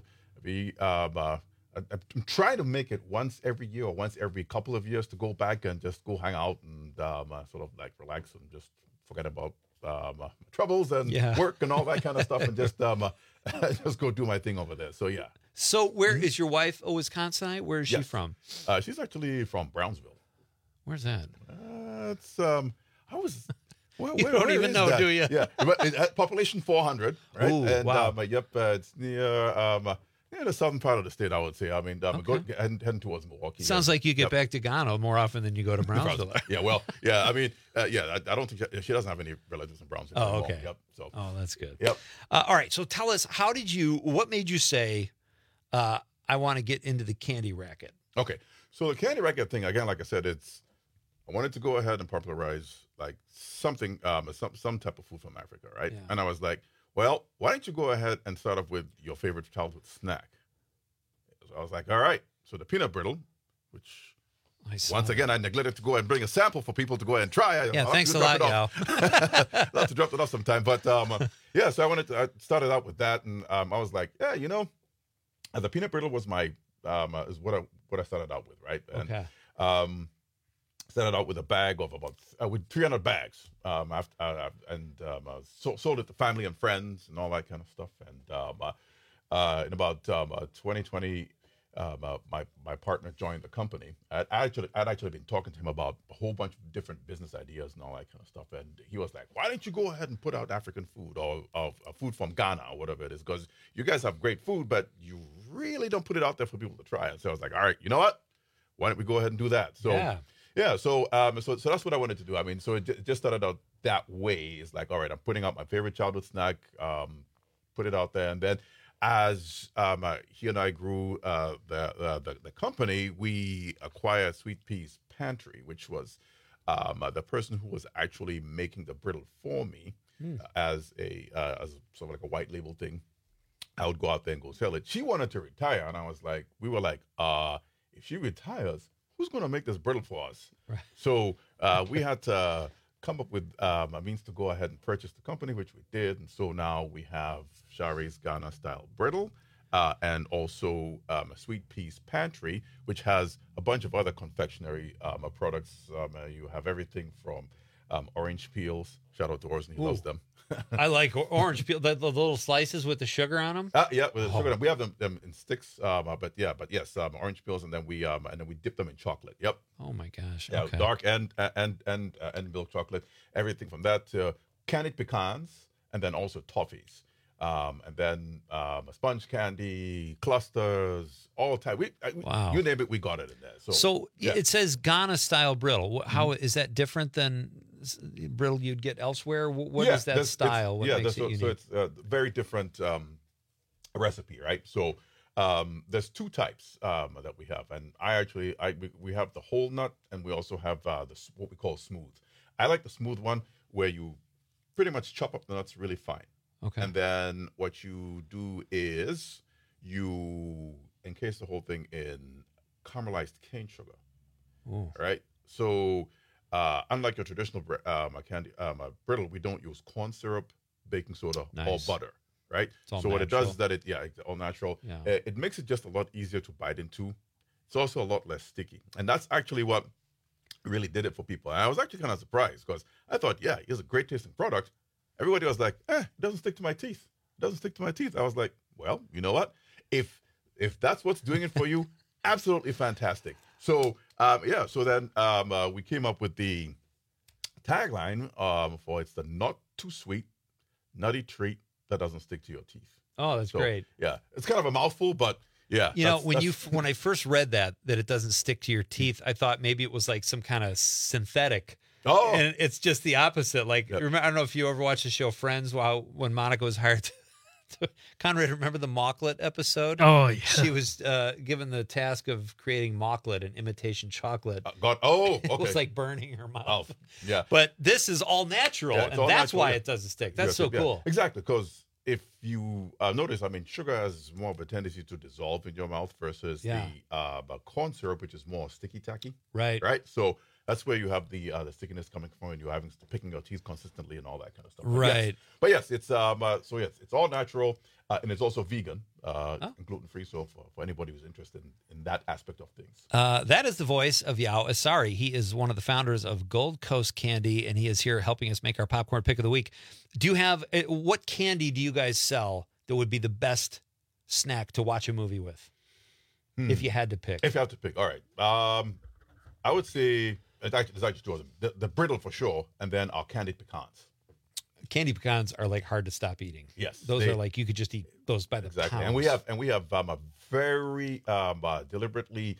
Speaker 8: I'm trying to make it once every year or once every couple of years to go back and just go hang out and sort of like relax and just forget about my troubles and work and all that kind of stuff and just just go do my thing over there. So, yeah.
Speaker 13: So where is your wife a Wisconsinite? Where is she from?
Speaker 8: She's actually from Brownsville.
Speaker 13: Where's that?
Speaker 8: It's Well,
Speaker 13: you don't even know,
Speaker 8: that?
Speaker 13: Do you?
Speaker 8: Yeah, but population 400, right?
Speaker 13: Ooh,
Speaker 8: and
Speaker 13: wow.
Speaker 8: It's near the southern part of the state, I would say. I mean, heading towards Milwaukee.
Speaker 13: Sounds like you get back to Ghana more often than you go to Brownsville.
Speaker 8: Yeah, well, yeah. I mean, I don't think she doesn't have any relatives in Brownsville.
Speaker 13: Oh, okay.
Speaker 8: Yep. So.
Speaker 13: Oh, that's good.
Speaker 8: Yep.
Speaker 13: All right. So tell us, what made you say, I want to get into the candy racket?
Speaker 8: Okay. So the candy racket thing, again, like I said, I wanted to go ahead and popularize like something, some type of food from Africa, right?
Speaker 13: Yeah.
Speaker 8: And I was like, well, why don't you go ahead and start off with your favorite childhood snack? So I was like, all right. So the peanut brittle, which once again, I neglected to go ahead and bring a sample for people to go ahead and try.
Speaker 13: Thanks a lot, Yao.
Speaker 8: I'll have to drop it off sometime. But so I started out with that, and I was like, yeah, the peanut brittle was my is what I started out with, right? And,
Speaker 13: okay.
Speaker 8: Started out with a bag of with 300 bags. Sold it to family and friends and all that kind of stuff. And in about 2020, my partner joined the company. I'd actually been talking to him about a whole bunch of different business ideas and all that kind of stuff. And he was like, "Why don't you go ahead and put out African food or food from Ghana or whatever it is? Because you guys have great food, but you really don't put it out there for people to try." And so I was like, "All right, you know what? Why don't we go ahead and do that?" So. Yeah, so that's what I wanted to do. I mean, so it just started out that way. It's like, all right, I'm putting out my favorite childhood snack, put it out there, and then as he and I grew the company, we acquired Sweet Pea's Pantry, which was the person who was actually making the brittle for me as sort of like a white label thing. I would go out there and go sell it. She wanted to retire, and we were like, if she retires, who's going to make this brittle for us?
Speaker 13: Right.
Speaker 8: So we had to come up with a means to go ahead and purchase the company, which we did. And so now we have Shari's Ghana style brittle and also a Sweet Pea's Pantry, which has a bunch of other confectionery products. You have everything from orange peels. Shout out to Orson, he loves them.
Speaker 13: I like orange peel, the little slices with the sugar on them.
Speaker 8: Yeah, with the sugar. We have them in sticks, but yes, orange peels, and then we dip them in chocolate. Yep.
Speaker 13: Oh my gosh.
Speaker 8: Yeah,
Speaker 13: okay.
Speaker 8: Dark and milk chocolate. Everything from that to candied pecans, and then also toffees, and then sponge candy, clusters, all type.
Speaker 13: Wow.
Speaker 8: You name it, we got it in there.
Speaker 13: So it says Ghana style brittle. How is that different than brittle you'd get elsewhere? What is that style? What makes it unique?
Speaker 8: So it's a very different recipe, right? So there's two types that we have, and we have the whole nut, and we also have what we call smooth. I like the smooth one where you pretty much chop up the nuts really fine.
Speaker 13: Okay.
Speaker 8: And then what you do is you encase the whole thing in caramelized cane sugar.
Speaker 13: Ooh.
Speaker 8: Right? So unlike your traditional brittle, we don't use corn syrup, baking soda, or butter, right? So what it does is that it's all natural.
Speaker 13: Yeah.
Speaker 8: It makes it just a lot easier to bite into. It's also a lot less sticky. And that's actually what really did it for people. And I was actually kind of surprised because I thought, here's a great tasting product. Everybody was like, it doesn't stick to my teeth. It doesn't stick to my teeth. I was like, well, you know what? If that's what's doing it for you, absolutely fantastic. So So then we came up with the tagline for it's the not too sweet, nutty treat that doesn't stick to your teeth.
Speaker 13: Oh, that's great.
Speaker 8: Yeah, it's kind of a mouthful, but yeah.
Speaker 13: You know, when I first read that it doesn't stick to your teeth, I thought maybe it was like some kind of synthetic.
Speaker 8: Oh,
Speaker 13: and it's just the opposite. Like, remember, I don't know if you ever watched the show Friends. When Monica was hired. Conrad, remember the Mocklet episode?
Speaker 17: Oh, yeah.
Speaker 13: She was given the task of creating Mocklet, an imitation chocolate.
Speaker 8: Okay.
Speaker 13: It was like burning her mouth.
Speaker 8: Oh, yeah.
Speaker 13: But this is all natural, and that's why it doesn't stick. That's so cool.
Speaker 8: Exactly, because if you notice, I mean, sugar has more of a tendency to dissolve in your mouth versus the corn syrup, which is more sticky-tacky.
Speaker 13: Right.
Speaker 8: Right? So that's where you have the stickiness coming from when you're picking your teeth consistently and all that kind of stuff.
Speaker 13: Right.
Speaker 8: But yes, it's it's all natural and it's also vegan and gluten-free. So for anybody who's interested in that aspect of things.
Speaker 13: That is the voice of Yao Asari. He is one of the founders of Gold Coast Candy, and he is here helping us make our popcorn pick of the week. Do you have what candy do you guys sell that would be the best snack to watch a movie with? If you had to pick.
Speaker 8: If you have to pick, all right. I would say. There's actually two of them. The brittle for sure, and then our candied pecans.
Speaker 13: Candy pecans are like hard to stop eating.
Speaker 8: Yes,
Speaker 13: those are like you could just eat those by the
Speaker 8: exactly.
Speaker 13: pounds.
Speaker 8: And we have a very deliberately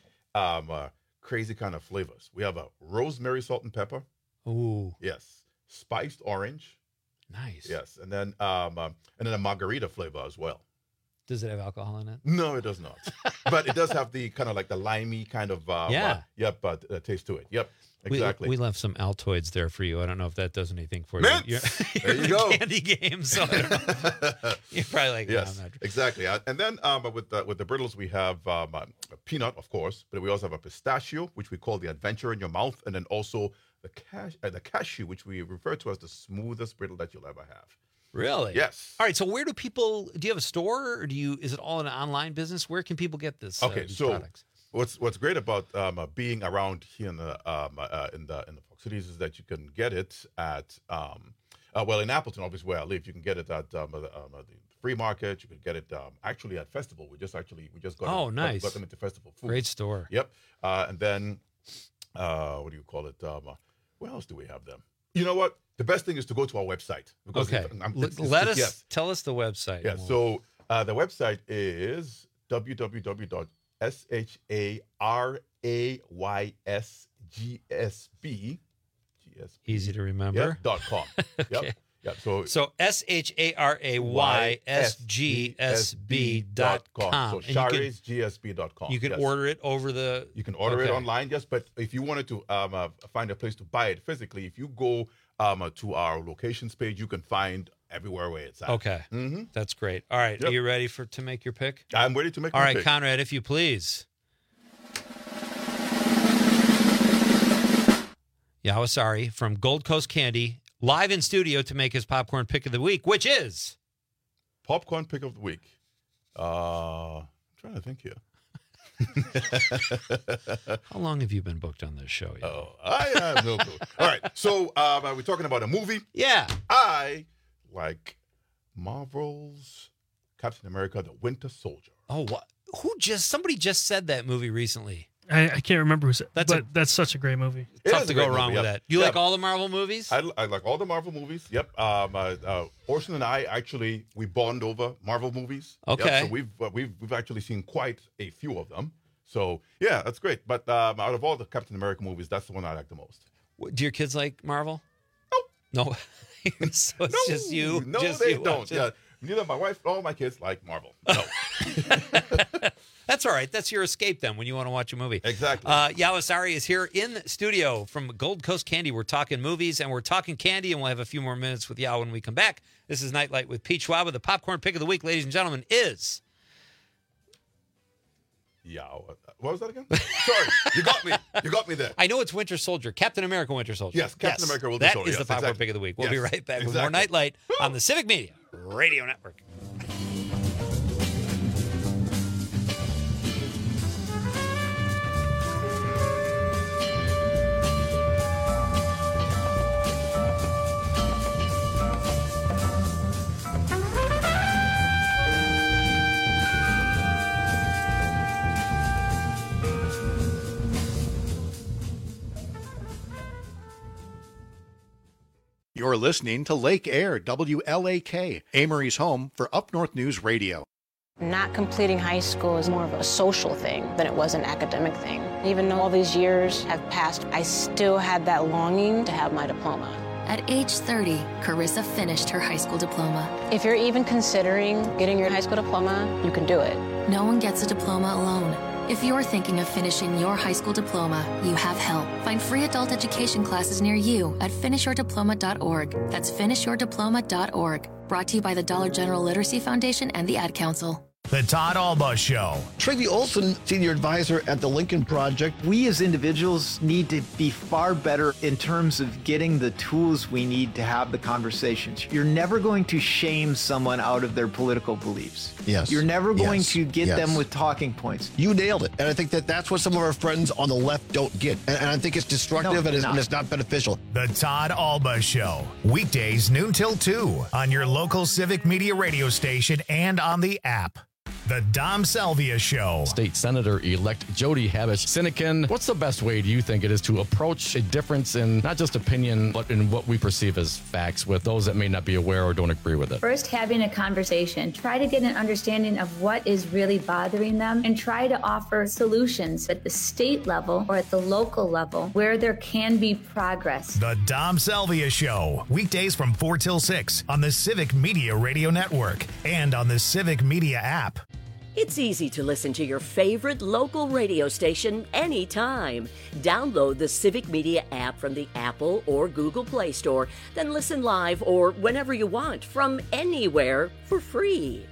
Speaker 8: crazy kind of flavors. We have a rosemary salt and pepper.
Speaker 13: Ooh,
Speaker 8: yes, spiced orange.
Speaker 13: Nice.
Speaker 8: Yes, and then a margarita flavor as well.
Speaker 13: Does it have alcohol in it?
Speaker 8: No, it does not. But it does have the kind of like the limey kind of taste to it. Yep, exactly.
Speaker 13: We left some Altoids there for you. I don't know if that does anything for
Speaker 8: you. There you go.
Speaker 13: Candy game. So I don't know. You're probably like,
Speaker 8: yes,
Speaker 13: no, I'm not.
Speaker 8: Exactly. And then with the brittles, we have a peanut, of course, but we also have a pistachio, which we call the adventure in your mouth, and then also the cashew, which we refer to as the smoothest brittle that you'll ever have.
Speaker 13: Really?
Speaker 8: Yes.
Speaker 13: All right. So where do you have a store, or is it all an online business? Where can people get this? These products?
Speaker 8: What's great about being around here in the Fox Cities is that you can get it at in Appleton, obviously where I live. You can get it at the Free Market. You can get it actually at Festival. We just got
Speaker 13: nice.
Speaker 8: Got them into Festival Food.
Speaker 13: Great store.
Speaker 8: Yep. And then what do you call it? Where else do we have them? You know what? The best thing is to go to our website.
Speaker 13: Okay. Tell us the wesite.
Speaker 8: Yeah. So the website is www.SHARAYSGSB.
Speaker 13: Easy to remember.
Speaker 8: .com.
Speaker 13: Okay.
Speaker 8: Yep. Yeah,
Speaker 13: so SHARAYSGSB.com.
Speaker 8: So SHARAYSGSB.com.
Speaker 13: You can order it over the.
Speaker 8: You can order it online, yes. But if you wanted to find a place to buy it physically, if you go to our locations page, you can find everywhere where it's at.
Speaker 13: Okay, That's great. All right, Are you ready to make your pick?
Speaker 8: I'm ready to make. my
Speaker 13: All right,
Speaker 8: pick.
Speaker 13: Conrad, if you please. Yao Asari from Gold Coast Candy. Live in studio to make his popcorn pick of the week, which is
Speaker 8: popcorn pick of the week. I'm trying to think here.
Speaker 13: How long have you been booked on this show?
Speaker 8: Oh, I have no clue. All right, so are we talking about a movie?
Speaker 13: Yeah,
Speaker 8: I like Marvel's Captain America: The Winter Soldier.
Speaker 13: Oh, what? Somebody just said that movie recently.
Speaker 17: I can't remember who said that. That's such a great movie.
Speaker 13: Tough to go wrong with that. You like all the Marvel movies?
Speaker 8: I like all the Marvel movies. Yep. Orson and I we bond over Marvel movies.
Speaker 13: Okay.
Speaker 8: Yep. So we've actually seen quite a few of them. So yeah, that's great. But out of all the Captain America movies, that's the one I like the most.
Speaker 13: Do your kids like Marvel? No. So it's just you.
Speaker 8: No,
Speaker 13: just
Speaker 8: they
Speaker 13: you
Speaker 8: don't. Yeah. Neither my wife nor my kids like Marvel. No.
Speaker 13: That's all right. That's your escape then when you want to watch a movie.
Speaker 8: Exactly.
Speaker 13: Yao Asari is here in the studio from Gold Coast Candy. We're talking movies and we're talking candy, and we'll have a few more minutes with Yao when we come back. This is Nightlight with Pete Schwab. The popcorn pick of the week, ladies and gentlemen, is...
Speaker 8: Yao. What was that again? Sorry. You got me. You got me there.
Speaker 13: I know it's Winter Soldier. Captain America Winter Soldier.
Speaker 8: Yes, Captain America Winter Soldier.
Speaker 13: That is the popcorn pick of the week. We'll be right back with more
Speaker 8: Exactly.
Speaker 13: Nightlight on the Civic Media Radio Network.
Speaker 28: You're listening to Lake Air, WLAK, Amory's home for Up North News Radio.
Speaker 9: Not completing high school is more of a social thing than it was an academic thing. Even though all these years have passed, I still had that longing to have my diploma.
Speaker 14: At age 30, Carissa finished her high school diploma.
Speaker 9: If you're even considering getting your high school diploma, you can do it.
Speaker 14: No one gets a diploma alone. If you're thinking of finishing your high school diploma, you have help. Find free adult education classes near you at finishyourdiploma.org. That's finishyourdiploma.org. Brought to you by the Dollar General Literacy Foundation and the Ad Council.
Speaker 1: The Todd Alba Show.
Speaker 15: Tracy Olson, Senior Advisor at the Lincoln Project.
Speaker 18: We as individuals need to be far better in terms of getting the tools we need to have the conversations. You're never going to shame someone out of their political beliefs.
Speaker 15: Yes.
Speaker 18: You're never going to get them with talking points.
Speaker 15: You nailed it. And I think that's what some of our friends on the left don't get. And I think it's destructive and it's not beneficial.
Speaker 1: The Todd Alba Show. Weekdays noon till 2 on your local Civic Media radio station and on the app. The Dom Salvia Show.
Speaker 19: State Senator-elect Jody Habush-Sinekin, what's the best way, do you think, it is to approach a difference in not just opinion, but in what we perceive as facts with those that may not be aware or don't agree with it?
Speaker 20: First, having a conversation. Try to get an understanding of what is really bothering them and try to offer solutions at the state level or at the local level where there can be progress.
Speaker 1: The Dom Salvia Show. Weekdays from 4 till 6 on the Civic Media Radio Network and on the Civic Media app.
Speaker 26: It's easy to listen to your favorite local radio station anytime. Download the Civic Media app from the Apple or Google Play Store, then listen live or whenever you want from anywhere for free.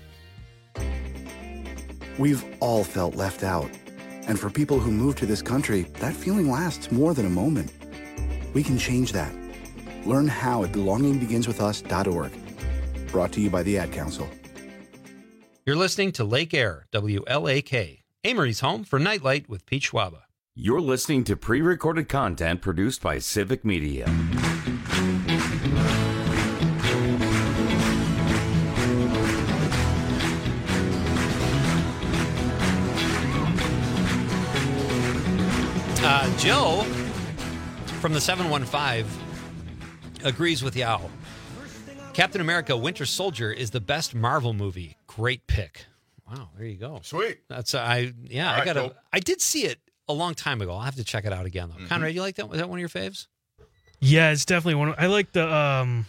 Speaker 22: We've all felt left out. And for people who move to this country, that feeling lasts more than a moment. We can change that. Learn how at belongingbeginswithus.org. Brought to you by the Ad Council.
Speaker 13: You're listening to Lake Air, WLAK, Amory's home for Nightlight with Pete Schwaba.
Speaker 16: You're listening to pre-recorded content produced by Civic Media.
Speaker 13: Joe from the 715 agrees with Yao. Captain America Winter Soldier is the best Marvel movie. Great pick. Wow, there you go.
Speaker 8: Sweet.
Speaker 13: That's I did see it a long time ago. I'll have to check it out again though. Mm-hmm. Conrad, you like that? Was that one of your faves?
Speaker 17: Yeah, it's definitely one. I like the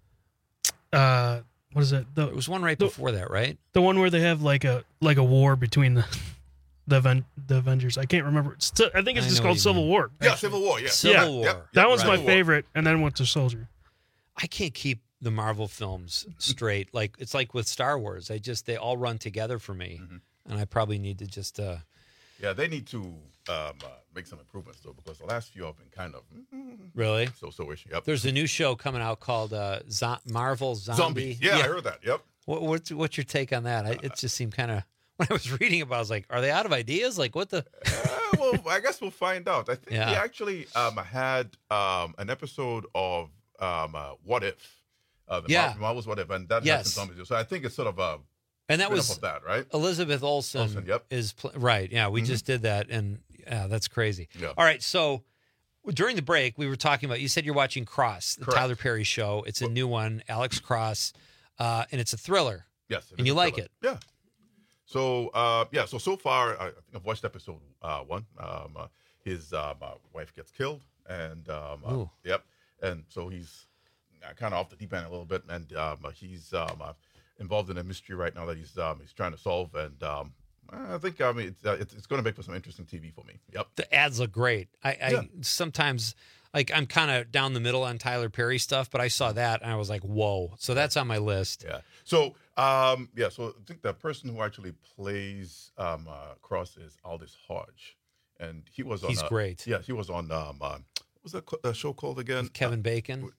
Speaker 17: what is it?
Speaker 13: It was one right before that, right?
Speaker 17: The one where they have like a war between the Avengers. I can't remember. I think it's just called Civil War.
Speaker 8: Yeah, Civil War. Yeah,
Speaker 13: Civil War.
Speaker 8: Yep.
Speaker 17: That was my favorite, and then Winter Soldier.
Speaker 13: I can't keep the Marvel films straight. Like it's like with Star Wars. They all run together for me, and I probably need to just.
Speaker 8: Yeah, they need to make some improvements though, because the last few have been kind of
Speaker 13: really
Speaker 8: so-ish. Yep.
Speaker 13: There's a new show coming out called Marvel Zombie.
Speaker 8: Yeah, I heard that. Yep.
Speaker 13: What's your take on that? It just seemed kind of. When I was reading about it, I was like, are they out of ideas? Like, what the?
Speaker 8: Well, I guess we'll find out. I think they actually had an episode of What If. Marvel's What If, and that has some zombies. So I think it's sort of
Speaker 13: and that was
Speaker 8: of that, right?
Speaker 13: Elizabeth Olsen is right. Yeah, we just did that, and that's crazy.
Speaker 8: Yeah.
Speaker 13: All right, so during the break, we were talking about. You said you're watching Cross, the Tyler Perry show. It's a new one, Alex Cross, and it's a thriller.
Speaker 8: Yes,
Speaker 13: and you like it?
Speaker 8: Yeah. So so far I think I've watched episode 1. His wife gets killed, and and so he's kind of off the deep end a little bit, and he's involved in a mystery right now that he's trying to solve, and I think it's going to make for some interesting TV for me. Yep.
Speaker 13: The ads look great. I sometimes like I'm kind of down the middle on Tyler Perry stuff, but I saw that and I was like, whoa! So that's on my list.
Speaker 8: Yeah. So so I think the person who actually plays Cross is Aldous Hodge, and he was on.
Speaker 13: He's great.
Speaker 8: Yeah, he was on. What was that show called again?
Speaker 13: With Kevin Bacon.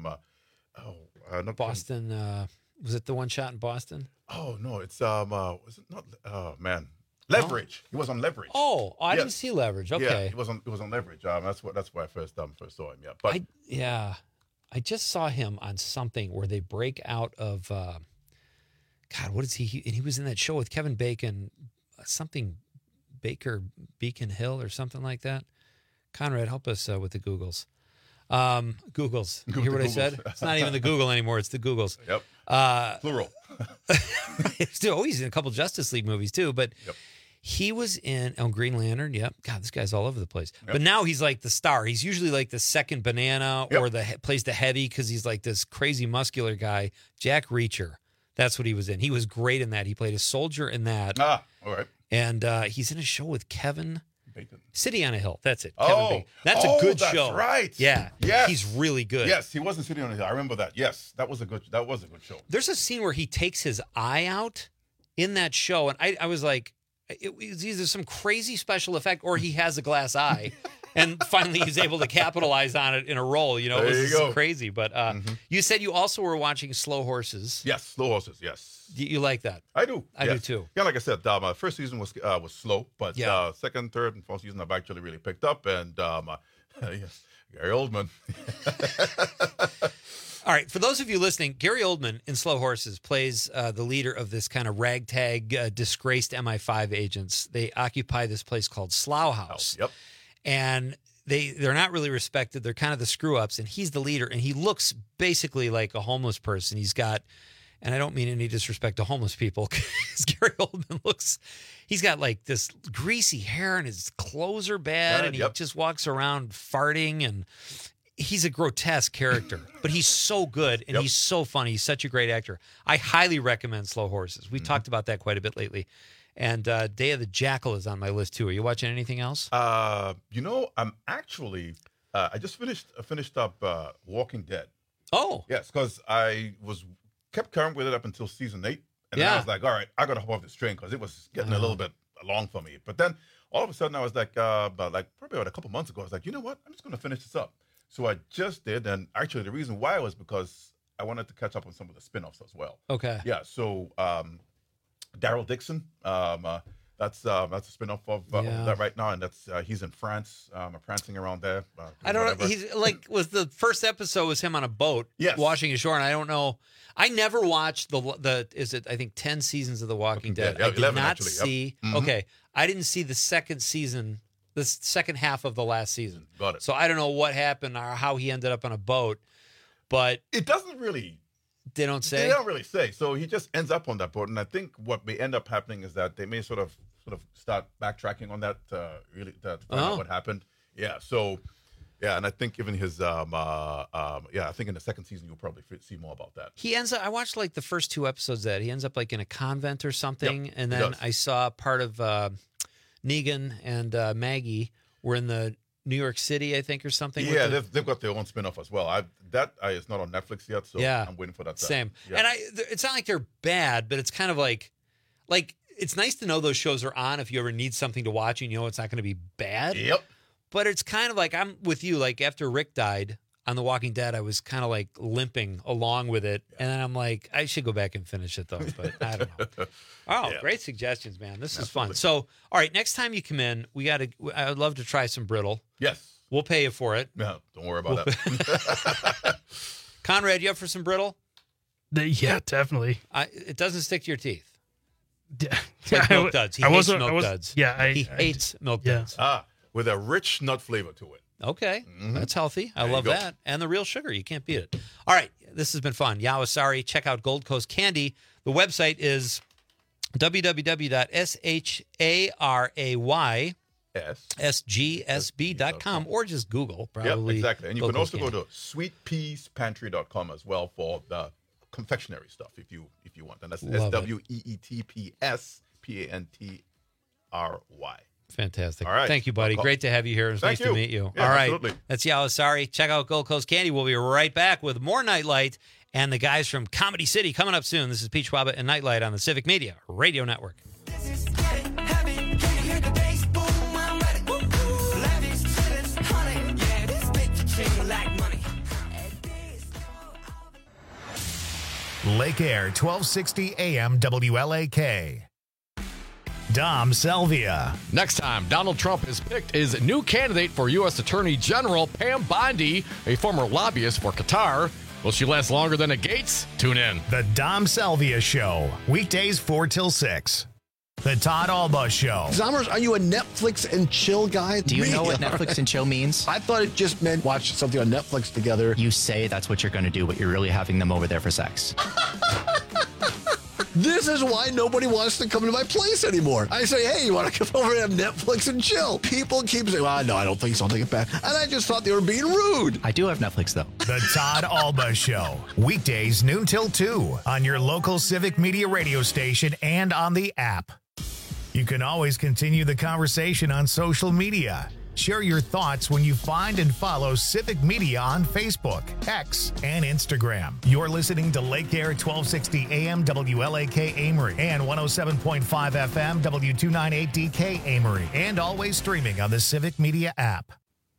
Speaker 8: Not
Speaker 13: Boston. Was it the one shot in Boston?
Speaker 8: Oh no, it's was it not? Oh man, Leverage. He was on Leverage.
Speaker 13: Oh, I didn't see Leverage. Okay,
Speaker 8: yeah, he was on Leverage. That's where I first saw him. Yeah, but
Speaker 13: I just saw him on something where they break out of. God, what is he? And he was in that show with Kevin Bacon, something Baker Beacon Hill or something like that. Conrad, help us with the Googles. Googles. You hear what I said? It's not even the Google anymore. It's the Googles.
Speaker 8: Yep. Plural.
Speaker 13: Still, he's in a couple Justice League movies too, but he was in Green Lantern. Yep. God, this guy's all over the place. But now he's like the star. He's usually like the second banana or plays the heavy because he's like this crazy muscular guy. Jack Reacher. That's what he was in. He was great in that. He played a soldier in that.
Speaker 8: All right.
Speaker 13: And he's in a show with Kevin
Speaker 8: Bacon.
Speaker 13: City on a Hill. That's it. Kevin Bacon. That's a good show.
Speaker 8: That's right.
Speaker 13: Yeah.
Speaker 8: Yes.
Speaker 13: He's really good.
Speaker 8: Yes, he wasn't City on a Hill. I remember that. Yes, that was a good show.
Speaker 13: There's a scene where he takes his eye out in that show, and I was like, it was either some crazy special effect or he has a glass eye. And finally, he's able to capitalize on it in a role. You know, it was crazy. But you said you also were watching Slow Horses.
Speaker 8: Yes, Slow Horses. Yes,
Speaker 13: you like that?
Speaker 8: I do.
Speaker 13: I do too.
Speaker 8: Yeah, like I said, my first season was slow, but second, third, and fourth season I've actually really picked up. And yes, Gary Oldman.
Speaker 13: All right, for those of you listening, Gary Oldman in Slow Horses plays the leader of this kind of ragtag, disgraced MI5 agents. They occupy this place called Slough House.
Speaker 8: Yep.
Speaker 13: And they're not really respected. They're kind of the screw-ups, and he's the leader, and he looks basically like a homeless person. He's got, and I don't mean any disrespect to homeless people, because Gary Oldman he's got like this greasy hair, and his clothes are bad, and he just walks around farting, and he's a grotesque character, but he's so good, and he's so funny. He's such a great actor. I highly recommend Slow Horses. We've talked about that quite a bit lately. And Day of the Jackal is on my list too. Are you watching anything else?
Speaker 8: I'm actually I just finished up Walking Dead.
Speaker 13: Oh,
Speaker 8: yes, because I kept current with it up until season 8, and then I was like, all right, I got to hop off this train because it was getting a little bit long for me. But then all of a sudden I was like, probably about a couple months ago, I was like, you know what? I'm just going to finish this up. So I just did, and actually the reason why was because I wanted to catch up on some of the spin-offs as well.
Speaker 13: Okay.
Speaker 8: Yeah. So. Daryl Dixon. That's a spin-off of that right now, and that's he's in France, prancing around there.
Speaker 13: I don't know. He's was the first episode was him on a boat, washing ashore, and I don't know. I never watched the is it I think 10 seasons of The Walking Dead.
Speaker 8: Yeah,
Speaker 13: I did
Speaker 8: 11,
Speaker 13: not
Speaker 8: actually.
Speaker 13: see.
Speaker 8: Yep.
Speaker 13: Okay, I didn't see the second season, the second half of the last season.
Speaker 8: Got it.
Speaker 13: So I don't know what happened or how he ended up on a boat, but
Speaker 8: it doesn't really.
Speaker 13: They don't say.
Speaker 8: They don't really say. So he just ends up on that boat, and I think what may end up happening is that they may sort of start backtracking on that to find out what happened. Yeah. So, yeah, and I think even his I think in the second season you'll probably see more about that.
Speaker 13: He ends up. I watched like the first 2 episodes. That he ends up like in a convent or something, and then I saw part of Negan and Maggie were in the New York City, I think, or something.
Speaker 8: Yeah, they've got their own spin-off as well. It's not on Netflix yet, so I'm waiting for that.
Speaker 13: Same.
Speaker 8: Yeah.
Speaker 13: And it's not like they're bad, but it's kind of like it's nice to know those shows are on if you ever need something to watch and you know it's not going to be bad.
Speaker 8: Yep.
Speaker 13: But it's kind of like I'm with you. Like after Rick died on The Walking Dead, I was kind of like limping along with it, and then I'm like, I should go back and finish it though. But I don't know. Oh, great suggestions, man! This is fun. So, all right, next time you come in, I would love to try some brittle.
Speaker 8: Yes.
Speaker 13: We'll pay you for it.
Speaker 8: No, don't worry about that.
Speaker 13: Conrad, you up for some brittle?
Speaker 17: Yeah, definitely.
Speaker 13: It doesn't stick to your teeth.
Speaker 17: Yeah,
Speaker 13: like milk duds. He hates milk duds.
Speaker 17: Yeah,
Speaker 13: he hates milk duds.
Speaker 8: With a rich nut flavor to it.
Speaker 13: Okay, that's healthy. I love that. And the real sugar. You can't beat it. All right, this has been fun. Yawasari. Check out Gold Coast Candy. The website is www.sharay.sgsb.com or just Google. Probably.
Speaker 8: Yep, exactly. And you can also go to sweetpeaspantry.com as well for the confectionery stuff if you want. And that's SWEETPSPANTRY.
Speaker 13: Fantastic.
Speaker 8: All right.
Speaker 13: Thank you, buddy. Great to have you here. It's nice to meet you.
Speaker 8: Yeah,
Speaker 13: all right.
Speaker 8: Absolutely.
Speaker 13: That's Yawasari. Check out Gold Coast Candy. We'll be right back with more Nightlight and the guys from Comedy City coming up soon. This is Pete Schwaba and Nightlight on the Civic Media Radio Network.
Speaker 1: Lake Air 1260 AM WLAK. Dom Selvia.
Speaker 19: Next time, Donald Trump is picked as new candidate for U.S. Attorney General Pam Bondi, a former lobbyist for Qatar. Will she last longer than a Gates? Tune in.
Speaker 1: The Dom Selvia Show. Weekdays 4 till 6. The Todd Alba Show.
Speaker 15: Zommers, are you a Netflix and chill guy?
Speaker 27: Do you know what Netflix and chill means?
Speaker 15: I thought it just meant watch something on Netflix together.
Speaker 27: You say that's what you're going to do, but you're really having them over there for sex.
Speaker 15: This is why nobody wants to come to my place anymore. I say, hey, you want to come over and have Netflix and chill? People keep saying, well, no, I don't think so. I'll take it back. And I just thought they were being rude.
Speaker 27: I do have Netflix, though.
Speaker 1: The Todd Alba Show. Weekdays, noon till 2 on your local Civic Media radio station and on the app. You can always continue the conversation on social media. Share your thoughts when you find and follow Civic Media on Facebook, X, and Instagram. You're listening to Lake Air 1260 AM WLAK Amory and 107.5 FM W298DK Amory, and always streaming on the Civic Media app.